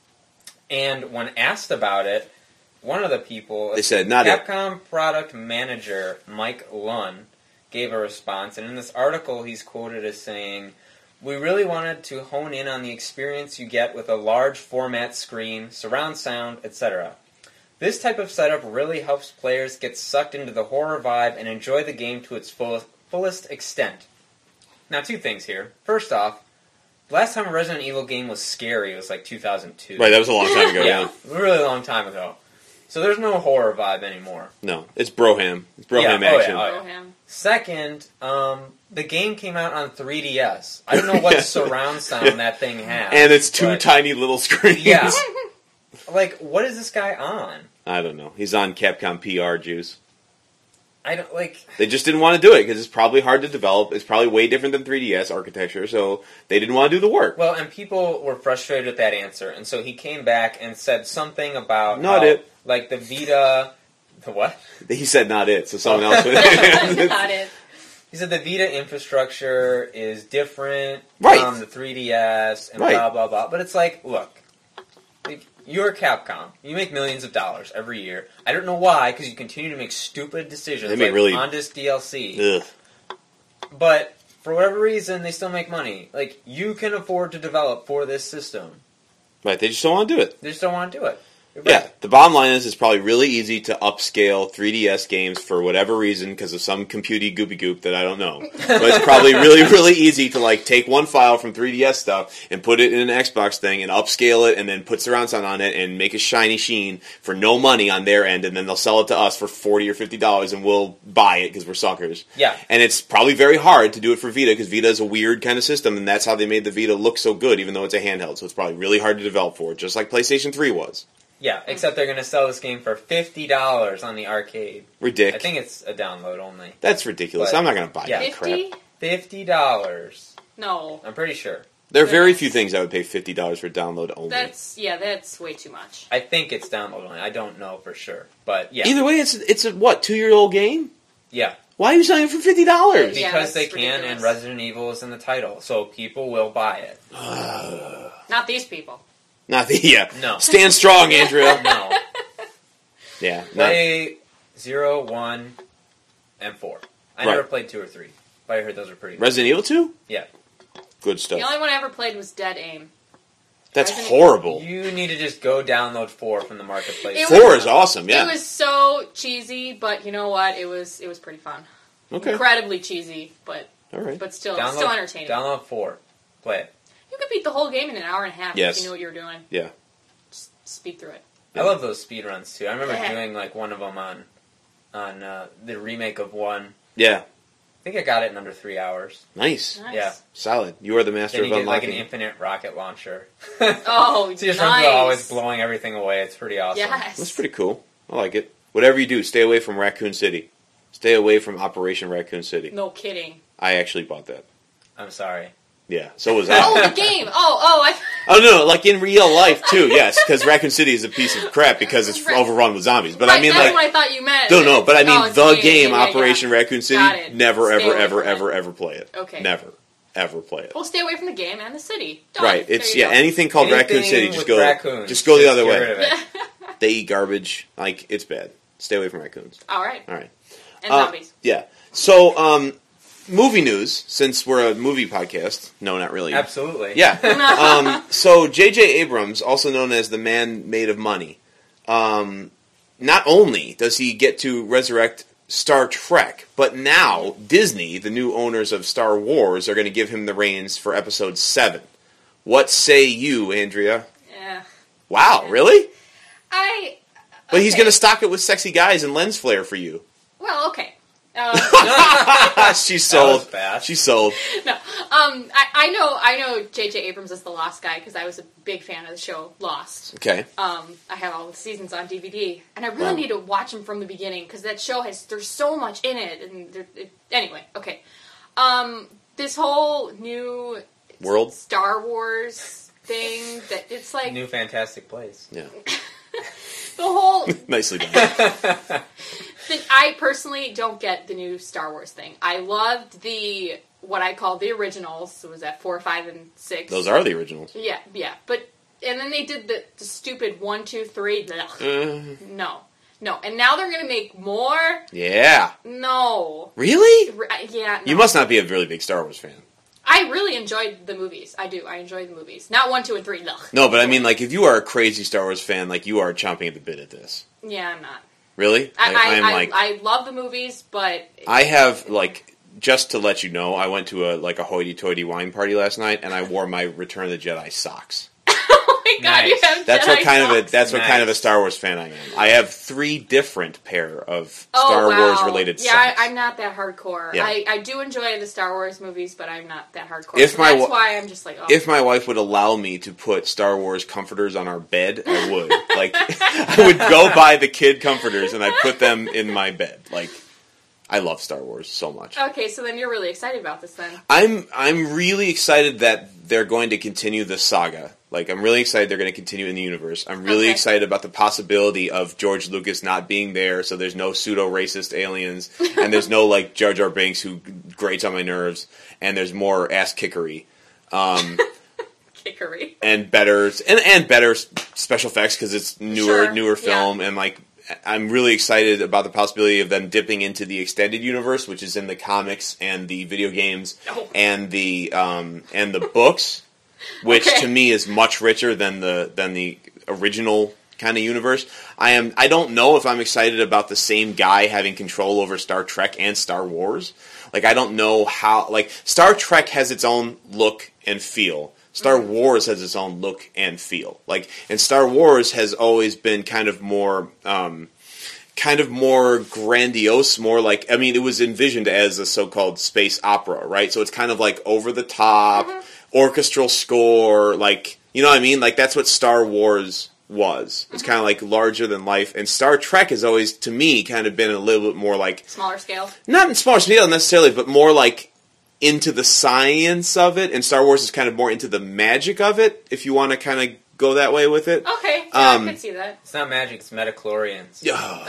And when asked about it, one of the people, They said, not it. Capcom product manager Mike Lunn, gave a response. And in this article, he's quoted as saying, "We really wanted to hone in on the experience you get with a large format screen, surround sound, et cetera. This type of setup really helps players get sucked into the horror vibe and enjoy the game to its full, fullest extent." Now, two things here. First off, the last time a Resident Evil game was scary was like two thousand two. Right. That was a long time ago. Yeah, Yeah. a really long time ago. So there's no horror vibe anymore. No, it's Broham. It's Broham Yeah, oh, yeah, action. oh, yeah. Oh, him. Second, um, the game came out on three D S. I don't know what Yeah. surround sound that thing has. And it's two but- tiny little screens. Yeah. Like, what is this guy on? I don't know. He's on Capcom P R juice. I don't, like... They just didn't want to do it because it's probably hard to develop. It's probably way different than three D S architecture, so they didn't want to do the work. Well, and people were frustrated with that answer, and so he came back and said something about Not how, it. like, the Vita... The what? He said not it, so someone Oh. else would. Got it. He said the Vita infrastructure is different Right. from the three D S and Right. blah, blah, blah. But it's like, look, like, you're Capcom. You make millions of dollars every year. I don't know why, because you continue to make stupid decisions They make like really- on-disc D L C. Ugh. But for whatever reason, they still make money. Like, you can afford to develop for this system. Right, they just don't want to do it. They just don't want to do it. You're Yeah, right. the bottom line is it's probably really easy to upscale three D S games for whatever reason because of some computey goopy goop that I don't know. But it's probably really, really easy to like take one file from three D S stuff and put it in an Xbox thing and upscale it and then put surround sound on it and make a shiny sheen for no money on their end and then they'll sell it to us for forty or fifty dollars and we'll buy it because we're suckers. Yeah. And it's probably very hard to do it for Vita because Vita is a weird kind of system and that's how they made the Vita look so good even though it's a handheld. So it's probably really hard to develop for, just like PlayStation three was. Yeah, except they're going to sell this game for fifty dollars on the arcade. Ridiculous. I think it's a download only. That's ridiculous. But- I'm not going to buy Yeah. that crap. Fifty? fifty dollars. No. I'm pretty sure. There are very Goodness. few things I would pay fifty dollars for download only. That's yeah. That's way too much. I think it's download only. I don't know for sure. But yeah. Either way, it's it's a what two year old game. Yeah. Why are you selling it for fifty dollars? Yeah, Because they that's can, and ridiculous. Resident Evil is in the title, so people will buy it. Not these people. Not the yeah. No. Stand strong, Andrea. No. Yeah. Not, Play zero, one, and four. I Right. never played two or three, but I heard those are pretty good. Resident Evil two. Yeah. Good stuff. The only one I ever played was Dead Aim. That's Resident- horrible. You need to just go download four from the marketplace. It Four is awesome. Yeah. It was so cheesy, but you know what? It was it was pretty fun. Okay. Incredibly cheesy, but All right. but still download, still entertaining. Download four. Play it. You could beat the whole game in an hour and a half Yes. if you knew what you were doing. Yeah. Just speed through it. I love those speed runs too. I remember Yeah. doing like one of them on on uh, the remake of one. Yeah. I think I got it in under three hours. Nice. Nice. Yeah. Solid. You are the master Then you of get like unlocking. an infinite rocket launcher. Oh, So you just nice. run through always blowing everything away. It's pretty awesome. Yes. That's pretty cool. I like it. Whatever you do, stay away from Raccoon City. Stay away from Operation Raccoon City. No kidding. I actually bought that. I'm sorry. Yeah, so was I. Oh, the game. Oh, oh, I. Oh no, like in real life too. Yes, because Raccoon City is a piece of crap because it's Right. overrun with zombies. But right, I mean, that's like, what I thought you meant. no, no. But I mean, Oh, it's the game. game Yeah, yeah, Operation yeah. Raccoon City. Got it. Never, Stay ever, away ever, from ever, it. ever play it. Okay. Never, ever play it. Well, stay away from the game and the city. Done. Right. There It's you yeah. go. Anything called Anything Raccoon City, just with go. raccoons, Just go the just other get way. rid of it. They eat garbage. Like it's bad. Stay away from raccoons. All right. All right. And Uh, zombies. Yeah. So, um, movie news. Since we're a movie podcast, no, not really. Absolutely. Yeah. um, so J J Abrams, also known as the man made of money, um, not only does he get to resurrect Star Trek, but now Disney, the new owners of Star Wars, are going to give him the reins for Episode seven. What say you, Andrea? Yeah. Wow, really? I. But he's okay. going to stock it with sexy guys and lens flare for you. Well, okay. Um, She's That was sold. fast. She's sold. no. Um. I, I know. I know. J J Abrams is the Lost guy because I was a big fan of the show Lost. Okay. Um. I have all the seasons on D V D, and I really Wow. need to watch them from the beginning because that show has there's so much in it. And there, it, anyway, okay. Um. This whole new World? Star Wars thing that it's like New fantastic place. Yeah. the whole. Nicely done. The- I personally don't get the new Star Wars thing. I loved the what I call the originals. So was that four, five, and six? Those are the originals. Yeah, yeah. But and then they did the, the stupid one, two, three. Ugh. Uh, No, no. And now they're gonna make more. yeah. No. Really? Re- Yeah. No. You must not be a really big Star Wars fan. I really enjoyed the movies. I do. I enjoyed the movies. Not one, two, and three. Ugh. No, but I mean, like, if you are a crazy Star Wars fan, like, you are chomping at the bit at this. Yeah, I'm not. Really? I, I, am I, like, I love the movies, but I have, like, just to let you know, I went to a, like, a hoity-toity wine party last night, and I wore my Return of the Jedi socks. oh my god, you Nice. have That's Jedi what kind of a, socks. that's what kind of a Nice. Star Wars fan I am. I have three different pair of Oh, Star wow. Wars related Yeah, socks. I, I'm not that hardcore. Yeah. I, I do enjoy the Star Wars movies, but I'm not that hardcore. If so my that's wa- why I'm just like, oh. If my wife would allow me to put Star Wars comforters on our bed, I would. Like, I would go buy the kid comforters and I put them in my bed. Like, I love Star Wars so much. Okay, so then you're really excited about this then. I'm I'm really excited that they're going to continue the saga. Like, I'm really excited they're going to continue in the universe. I'm really Okay. excited about the possibility of George Lucas not being there, so there's no pseudo-racist aliens, and there's no, like, Jar Jar Binks who grates on my nerves, and there's more ass-kickery. Um, Kickery. and better and and better s- special effects because it's newer Sure, newer yeah. film and like I'm really excited about the possibility of them dipping into the extended universe, which is in the comics and the video games Oh. and the um, and the books, which Okay. to me is much richer than the than the original kind of universe. I am I don't know if I'm excited about the same guy having control over Star Trek and Star Wars. Like I don't know how like Star Trek has its own look and feel. Star Mm-hmm. Wars has its own look and feel. Like, and Star Wars has always been kind of more, um, kind of more grandiose, more like, I mean, it was envisioned as a so-called space opera, right? So it's kind of like over the top, Mm-hmm. orchestral score, like, you know what I mean? Like, that's what Star Wars was. It's kind of like larger than life. And Star Trek has always, to me, kind of been a little bit more like, Smaller scale. not in smaller scale necessarily, but more like into the science of it, and Star Wars is kind of more into the magic of it, if you want to kind of go that way with it. Okay, yeah, Um, I can see that. It's not magic, it's metachlorians. Oh.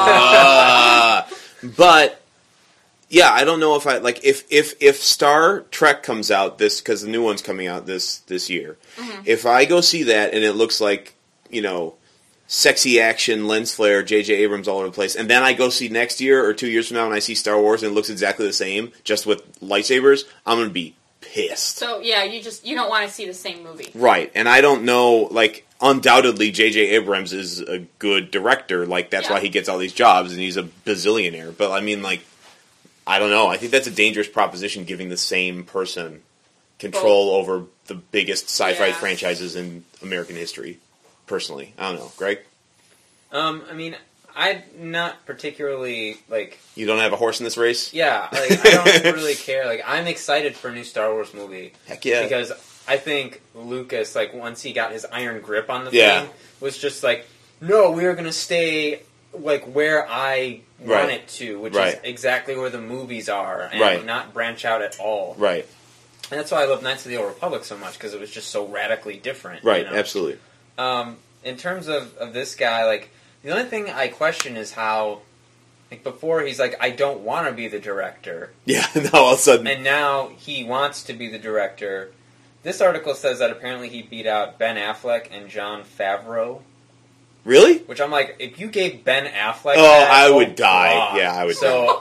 Uh, but yeah, I don't know if I like if if if Star Trek comes out this because the new one's coming out this this year. Mm-hmm. If I go see that and it looks like you know sexy action lens flare J J Abrams all over the place, and then I go see next year or two years from now and I see Star Wars and it looks exactly the same just with lightsabers, I'm gonna be pissed. So yeah, you just you don't want to see the same movie. Right, and I don't know, like, undoubtedly J J Abrams is a good director, like, that's Yeah. why he gets all these jobs, and he's a bazillionaire, but, I mean, like, I don't know, I think that's a dangerous proposition, giving the same person control over the biggest sci-fi Yeah. franchises in American history, personally. I don't know. Greg? Um, I mean, I'm not particularly, like... You don't have a horse in this race? Yeah, like, I don't really care. Like, I'm excited for a new Star Wars movie. Heck yeah. Because I think Lucas, like, once he got his iron grip on the Yeah. thing, was just like, no, we are going to stay, like, where I want Right. it to, which Right. is exactly where the movies are, and Right. not branch out at all. Right. And that's why I love Knights of the Old Republic so much, because it was just so radically different. Right, you know? absolutely. Um, in terms of, of this guy, like, the only thing I question is how, like, before he's like, I don't want to be the director. Yeah, now all of a sudden... And now he wants to be the director. This article says that apparently he beat out Ben Affleck and Jon Favreau. Really? Which I'm like, if you gave Ben Affleck Oh, that, I oh, would die. God. Yeah, I would So,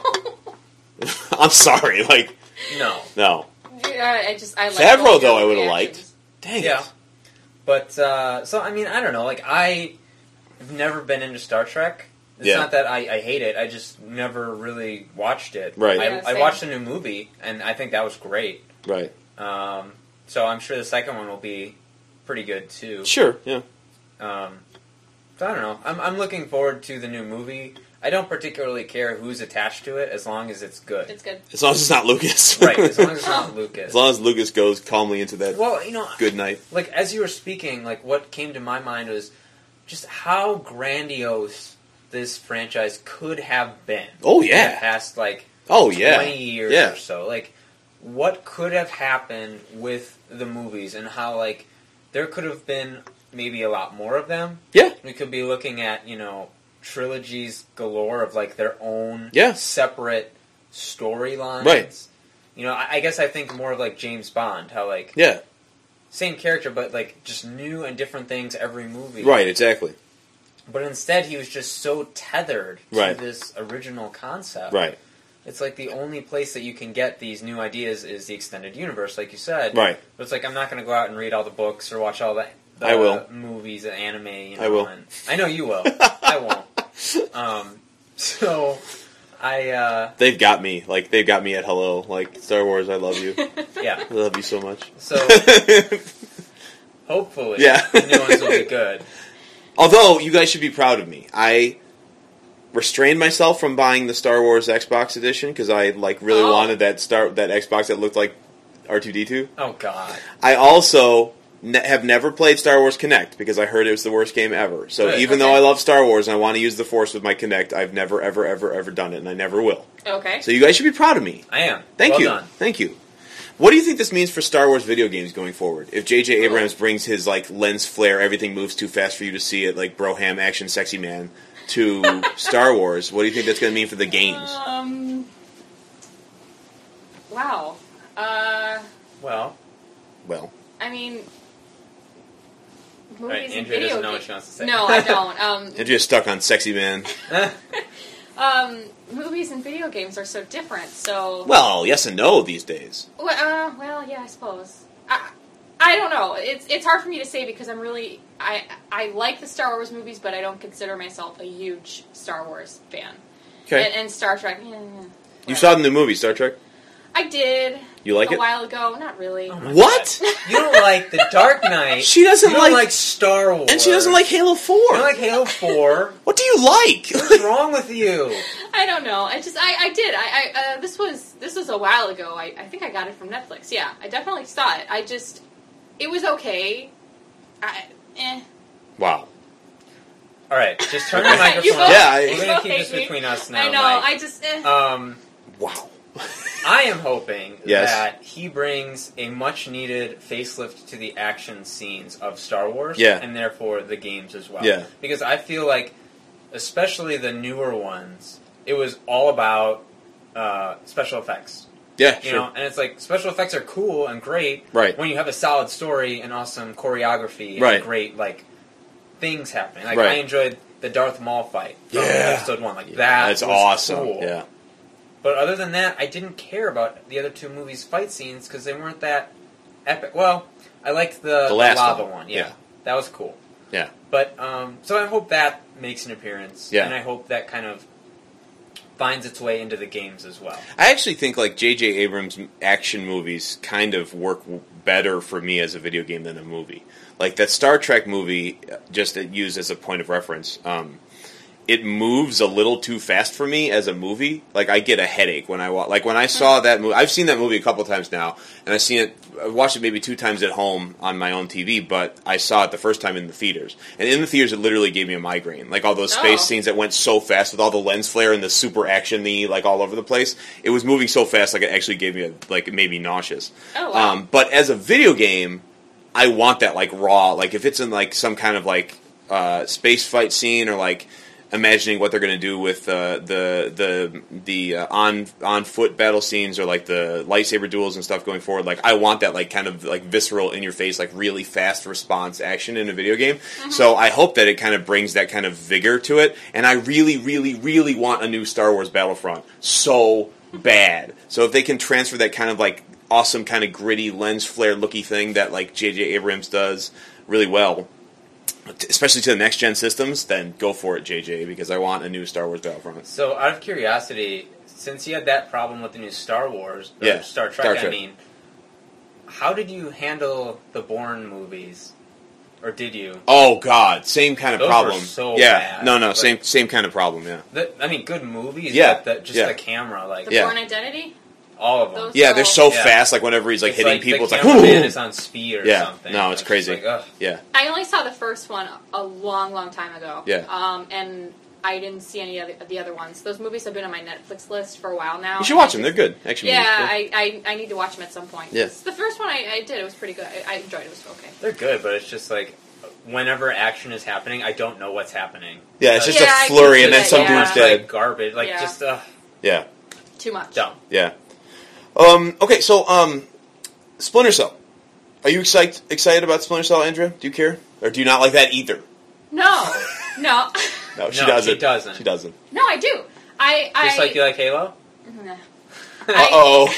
I'm sorry, like... no. No. Yeah, I just I like Favreau, all though, the I would've reactions. liked. Dang Yeah. it. But, uh, so, I mean, I don't know. Like, I have never been into Star Trek. It's Yeah. not that I, I hate it. I just never really watched it. Right. I, Yeah, I same. watched a new movie, and I think that was great. Right. Um, so I'm sure the second one will be pretty good, too. Sure, yeah. Um, so I don't know. I'm, I'm looking forward to the new movie. I don't particularly care who's attached to it, as long as it's good. It's good. As long as it's not Lucas. Right, as long as it's not Lucas. As long as Lucas goes calmly into that Well, you know, good night. like, as you were speaking, like, what came to my mind was just how grandiose this franchise could have been. Oh, In yeah. the past, like, Oh, yeah. twenty years Yeah. or so. Like, what could have happened with the movies, and how, like, there could have been maybe a lot more of them. Yeah. We could be looking at, you know, trilogies galore of, like, their own Yeah. separate storylines. Right. You know, I, I guess I think more of, like, James Bond, how, like, Yeah. same character, but, like, just new and different things every movie. Right, exactly. But instead, he was just so tethered to Right. this original concept. Right. It's like the only place that you can get these new ideas is the extended universe, like you said. Right. But it's like, I'm not going to go out and read all the books or watch all the, the I will. movies and anime. You know, I will. And I know you will. I won't. Um, so, I, uh, They've got me. Like, they've got me at hello. Like, Star Wars, I love you. yeah. I love you so much. So, hopefully, Yeah. the new ones will be good. Although, you guys should be proud of me. I restrained myself from buying the Star Wars Xbox edition because I, like, really Oh. wanted that Star that Xbox that looked like R two D two. Oh, God. I also ne- have never played Star Wars Kinect because I heard it was the worst game ever. So Good. even Okay. though I love Star Wars and I want to use the Force with my Kinect, I've never, ever, ever, ever done it, and I never will. Okay. So you guys should be proud of me. I am. Thank well you. Done. Thank you. What do you think this means for Star Wars video games going forward? If J J Abrams brings his like lens flare, everything moves too fast for you to see it, like Broham action sexy man, to Star Wars, what do you think that's going to mean for the games? Um. Wow. Uh. Well, Well, I mean. Movies right, and Andrea video doesn't know what games. she wants to say. No, I don't. Um, Andrea's stuck on sexy man. um, movies and video games are so different. So. Well, yes and no these days. Well, uh, well, yeah, I suppose. I, I don't know. It's it's hard for me to say because I'm really I I like the Star Wars movies, but I don't consider myself a huge Star Wars fan. Okay. And, and Star Trek. Yeah, yeah, You whatever. saw the new movie, Star Trek? I did. You like a it? while ago. Not really. Oh my What? God. You don't like The Dark Knight. She doesn't you don't like- like Star Wars. And she doesn't like Halo four. You don't like Halo four. What do you like? What's wrong with you? I don't know. I just I, I did. I, I uh, this was this was a while ago. I, I think I got it from Netflix. Yeah, I definitely saw it. I just it was okay. I eh. Wow. All right, just turn the You microphone both- off. Yeah, I- We're you gonna both keep hate this me. between us now. I know. Mike. I just eh. Um, Wow. I am hoping Yes. that he brings a much needed facelift to the action scenes of Star Wars, Yeah. and therefore the games as well. Yeah. Because I feel like, especially the newer ones, it was all about uh, special effects. Yeah, You sure. know, and it's like special effects are cool and great Right. when you have a solid story and awesome choreography and Right. great like things happening. Like Right. I enjoyed the Darth Maul fight from Yeah. episode one. Like that That's was awesome. cool. Yeah. But other than that, I didn't care about the other two movies' fight scenes because they weren't that epic. Well, I liked the, The last lava one. one. Yeah, Yeah. that was cool. Yeah. But um, so I hope that makes an appearance. Yeah. And I hope that kind of finds its way into the games as well. I actually think like J J Abrams action movies kind of work w- better for me as a video game than a movie. Like that Star Trek movie, uh, just uh, used as a point of reference. Um, it moves a little too fast for me as a movie. Like, I get a headache when I watch. Like, when I saw that movie, I've seen that movie a couple times now, and I've seen it, I watched it maybe two times at home on my own T V, but I saw it the first time in the theaters. And in the theaters, it literally gave me a migraine. Like, all those space Oh. scenes that went so fast with all the lens flare and the super action-y, like, all over the place. It was moving so fast, like, it actually gave me, a, like, it made me nauseous. Oh, wow. Um, but as a video game, I want that, like, raw. Like, if it's in, like, some kind of, like, uh, space fight scene or, like, imagining what they're going to do with uh, the the the uh, on on foot battle scenes or like the lightsaber duels and stuff going forward. Like, I want that, like, kind of like visceral, in your face, like, really fast response action in a video game. Mm-hmm. So I hope that it kind of brings that kind of vigor to it. And I really, really, really want a new Star Wars Battlefront so bad. So if they can transfer that kind of like awesome, kind of gritty lens flare looky thing that like J J Abrams does really well, especially to the next gen systems, then go for it, J J, because I want a new Star Wars Battlefront. So, out of curiosity, since you had that problem with the new Star Wars, or Yeah, Star Trek, Star I Trek. mean, how did you handle the Bourne movies? Or did you? Oh God, same kind of Those problem. were so yeah, bad. no, no, Like- same same kind of problem. Yeah, The, I mean, good movies, Yeah, but the, just yeah. the camera, like, The Yeah. Bourne Identity? all of them. Those- yeah, they're so Yeah. fast. Like, whenever he's like It's hitting like people, the it's like, cameraman ooh. is on speed or Yeah. something. No, it's just crazy. like, ugh. Yeah, I only saw the first one a long, long time ago. Yeah. Um, and I didn't see any of the, the other ones. Those movies have been on my Netflix list for a while now. you should and watch I them. They're just- good. Action Yeah, movies. I, I, I need to watch them at some point. Yeah. The first one I, I did, it was pretty good. I, I enjoyed it. It was okay. They're good, but it's just like, whenever action is happening, I don't know what's happening. Yeah, it's just Yeah, a I can flurry, see and then that, some yeah. dude's It's dead. like garbage. Like, Yeah. just, uh, Yeah, Too much. dumb. yeah. Um. Okay, so um, Splinter Cell. Are you excited excited about Splinter Cell, Andrea? Do you care, or do you not like that either? No. No. No, she No, doesn't. she doesn't. She doesn't. no, I do. I, Just I, like you like Halo? Nah. Uh oh.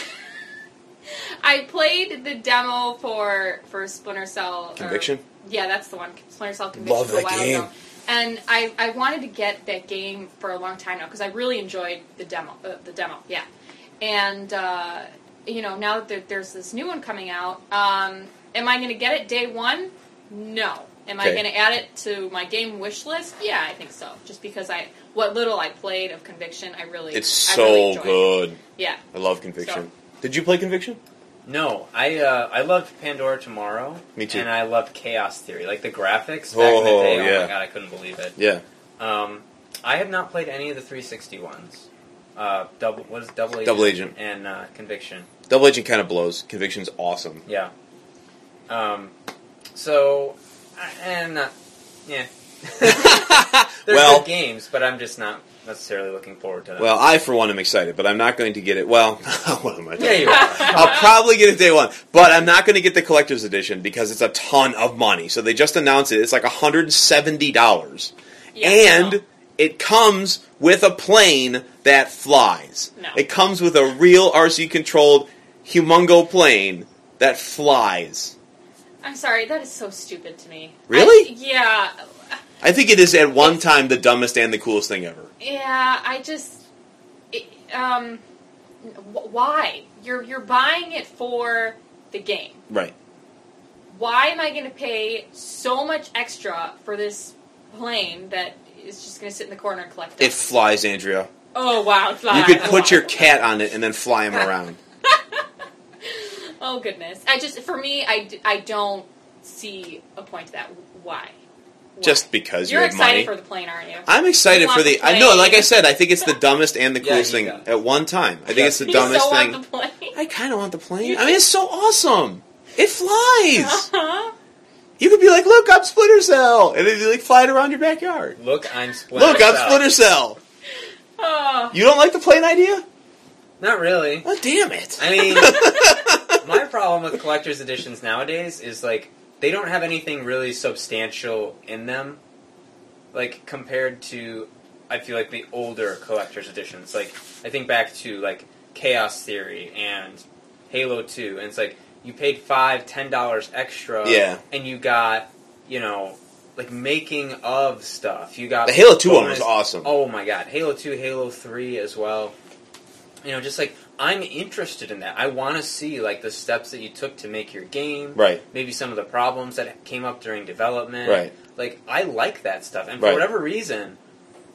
I played the demo for for Splinter Cell. or- Conviction? yeah, that's the one. Splinter Cell Conviction Love a that while game. ago. And I, I wanted to get that game for a long time now because I really enjoyed the demo. Uh, the demo, yeah. And uh, you know, now that there, there's this new one coming out, um, am I going to get it day one? No. Am I Okay. going to add it to my game wish list? Yeah, I think so. Just because I what little I played of Conviction, I really It's I so really enjoyed it. good. Yeah. I love Conviction. So- Did you play Conviction? No, I uh, I loved Pandora Tomorrow. Me too. And I loved Chaos Theory. Like, the graphics back in the Oh, day, oh yeah. my god, I couldn't believe it. Yeah. Um, I have not played any of the three sixty ones. Uh, double, what is it? Double Agent? Double Agent. And uh, Conviction. Double Agent kind of blows. Conviction's awesome. Yeah. Um, so, I- and not, yeah. They're Well- good games, but I'm just not necessarily looking forward to them. Well, I, for one, am excited, but I'm not going to get it. Well, what am I yeah, talking you about? are. I'll probably get it day one, but I'm not going to get the collector's edition because it's a ton of money. So they just announced it. It's like one hundred seventy dollars. Yeah, and no. it comes with a plane that flies. No. It comes with a real R C-controlled humongo plane that flies. I'm sorry, that is so stupid to me. Really? I, yeah. I think it is at one It's- time the dumbest and the coolest thing ever. Yeah, I just, it, um, wh- why? You're you're buying it for the game. Right. Why am I going to pay so much extra for this plane that is just going to sit in the corner and collect It dust? flies, Andrea. Oh wow, it flies. You could put Wow. your cat on it and then fly him around. Oh goodness! I just for me, I, d- I don't see a point to that. Why? Why? Just because you You're have excited money. for the plane, aren't you? I'm excited You for want the. the I know, plane. like I said, I think it's the dumbest and the Yeah, coolest you thing got it. at one time. I think Yeah. it's the You dumbest so thing. want the plane. I kind of want the plane. I mean, it's so awesome. It flies. Uh-huh. You could be like, "Look, I'm Splinter Cell," and it'd be like flying around your backyard. Look, I'm Splinter Look, I'm Cell. Splinter Cell. Oh. You don't like the plane idea? Not really. Oh, damn it! I mean, my problem with collector's editions nowadays is, like, they don't have anything really substantial in them. Like, compared to, I feel like, the older collector's editions. Like, I think back to, like, Chaos Theory and Halo two, and it's like, you paid five, ten dollars extra, Yeah. and you got, you know, like, making of stuff. You got The Halo two one was bonus- awesome. Oh my god, Halo two, Halo three as well. You know, just like, I'm interested in that. I want to see, like, the steps that you took to make your game. Right. Maybe some of the problems that came up during development. Right. Like, I like that stuff. And for Right. whatever reason,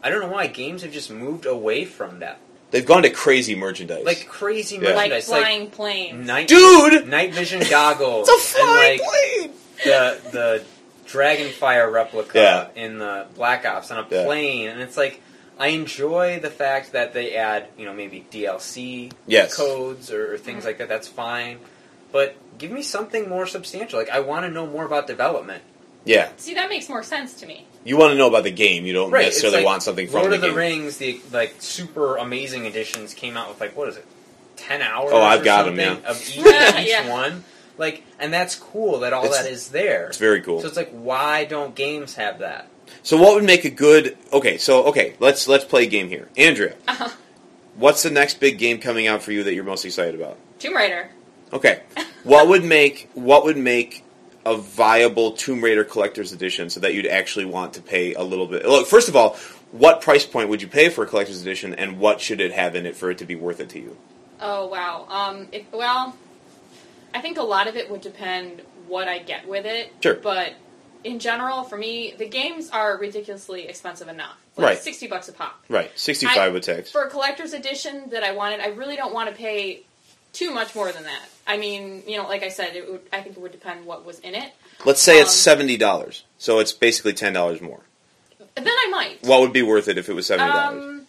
I don't know why games have just moved away from that. They've gone to crazy merchandise. Like crazy Yeah. Like merchandise. flying planes. night, Dude! Night vision goggles. It's a flying and like plane! the the Dragonfire replica Yeah. in the Black Ops on a Yeah. plane, and it's like I enjoy the fact that they add, you know, maybe D L C Yes. codes or, or things like that. That's fine, but give me something more substantial. Like I want to know more about development. Yeah. See, that makes more sense to me. You want to know about the game. You don't Right, it's necessarily like want something from Lord the of the game. Rings, the like super amazing editions came out with like what is it, ten hours? Oh, I've or got 'em, something yeah. Of each, each Yeah. one, like, and that's cool that all It's- that is there. It's very cool. So it's like, why don't games have that? So what would make a good... Okay, so, okay, let's let's play a game here. Andrea, Uh-huh. what's the next big game coming out for you that you're most excited about? Tomb Raider. Okay. What would make what would make a viable Tomb Raider collector's edition so that you'd actually want to pay a little bit? Look, first of all, what price point would you pay for a collector's edition, and what should it have in it for it to be worth it to you? Oh wow. Um. If, well, I think a lot of it would depend what I get with it. Sure. But in general, for me, the games are ridiculously expensive enough. Like Right. Sixty bucks a pop. Right, sixty-five I- with tax. For a collector's edition that I wanted, I really don't want to pay too much more than that. I mean, you know, like I said, it would, I think it would depend what was in it. Let's say it's um, seventy dollars, so it's basically ten dollars more. Then I might. What would be worth it if it was seventy dollars? Um,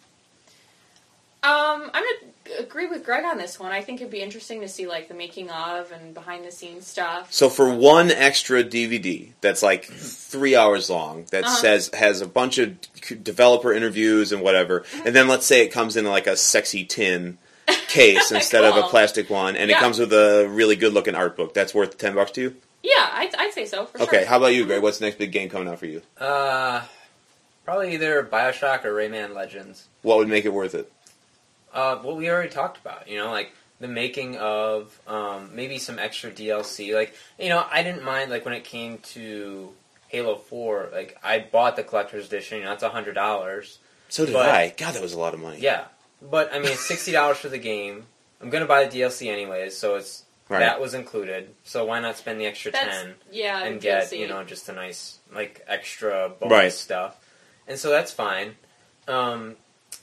um, I'm gonna agree with Greg on this one. I think it'd be interesting to see like the making of and behind the scenes stuff. So for one extra D V D that's like three hours long, that Uh-huh. says has a bunch of developer interviews and whatever, and then let's say it comes in like a sexy tin case instead of a Cool. plastic one, and it Yeah. comes with a really good looking art book. That's worth ten bucks to you. Yeah, I'd, I'd say so for Okay, sure. how about you, Greg? What's the next big game coming out for you? Uh, probably either Bioshock or Rayman Legends. What would make it worth it? Uh, what we already talked about, you know, like the making of um, maybe some extra D L C. Like, you know, I didn't mind like when it came to Halo Four. Like, I bought the collector's edition. You know, that's a hundred dollars. So did But- I. God, that was a lot of money. Yeah, but I mean, it's sixty dollars for the game. I'm gonna buy the D L C anyways, so it's Right. that was included. So why not spend the extra That's ten yeah, and D L get C. you know just a nice like extra bonus Right. stuff? And so that's fine. Um,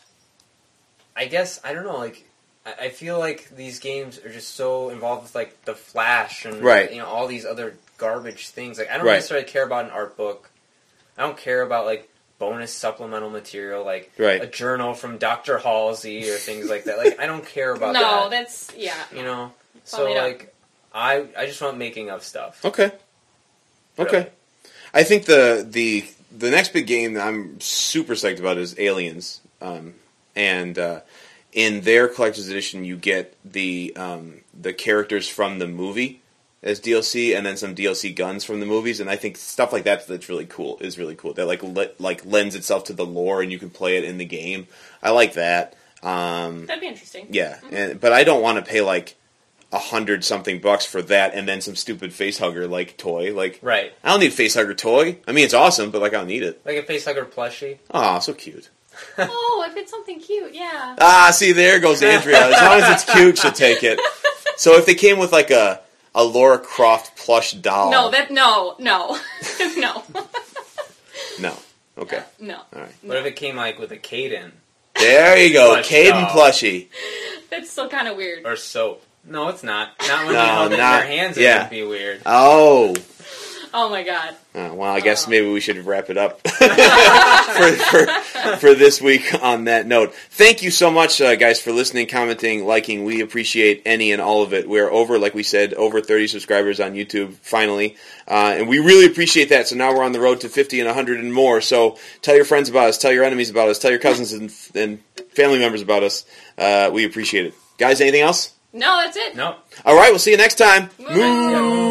I guess I don't know. Like, I, I feel like these games are just so involved with like the Flash and Right. you know all these other garbage things. Like, I don't Right. necessarily care about an art book. I don't care about like bonus supplemental material, like Right. a journal from Doctor Halsey or things like that. Like, I don't care about no, that. that's yeah. You know, so Follow me up. like, I I just want making of stuff. Okay. Okay. Really. I think the the the next big game that I'm super psyched about is Aliens, um, and uh, in their collector's edition, you get the um, the characters from the movie as D L C, and then some D L C guns from the movies. And I think stuff like that that's really cool is really cool. That like le- like lends itself to the lore, and you can play it in the game. I like that. Um, That'd be interesting. yeah, and but I don't want to pay like a hundred something bucks for that, and then some stupid facehugger like toy. Like, Right. I don't need a facehugger toy. I mean, it's awesome, but like I don't need it. Like a facehugger plushie. Aw, so cute. Oh, if it's something cute, yeah. Ah, see, there goes Andrea. As long as it's cute, she'll take it. So if they came with like a a Lara Croft plush doll, No, that no, no, no, no, okay, no. all right. What if it came like with a Caden There you go, Plush Caden doll. plushie. That's still kind of weird. or soap? No, it's not. Not when No, you held it in not- your hands. It yeah. would be weird. Oh. Oh my god. Uh, well, I guess Oh. maybe we should wrap it up for, for, for this week on that note. Thank you so much, uh, guys, for listening, commenting, liking. We appreciate any and all of it. We're over, like we said, over thirty subscribers on YouTube, finally. Uh, and we really appreciate that. So now we're on the road to fifty and one hundred and more. So tell your friends about us, tell your enemies about us, tell your cousins and, and family members about us. Uh, we appreciate it. Guys, anything else? No, that's it. No. All right, we'll see you next time. Moving. Moo.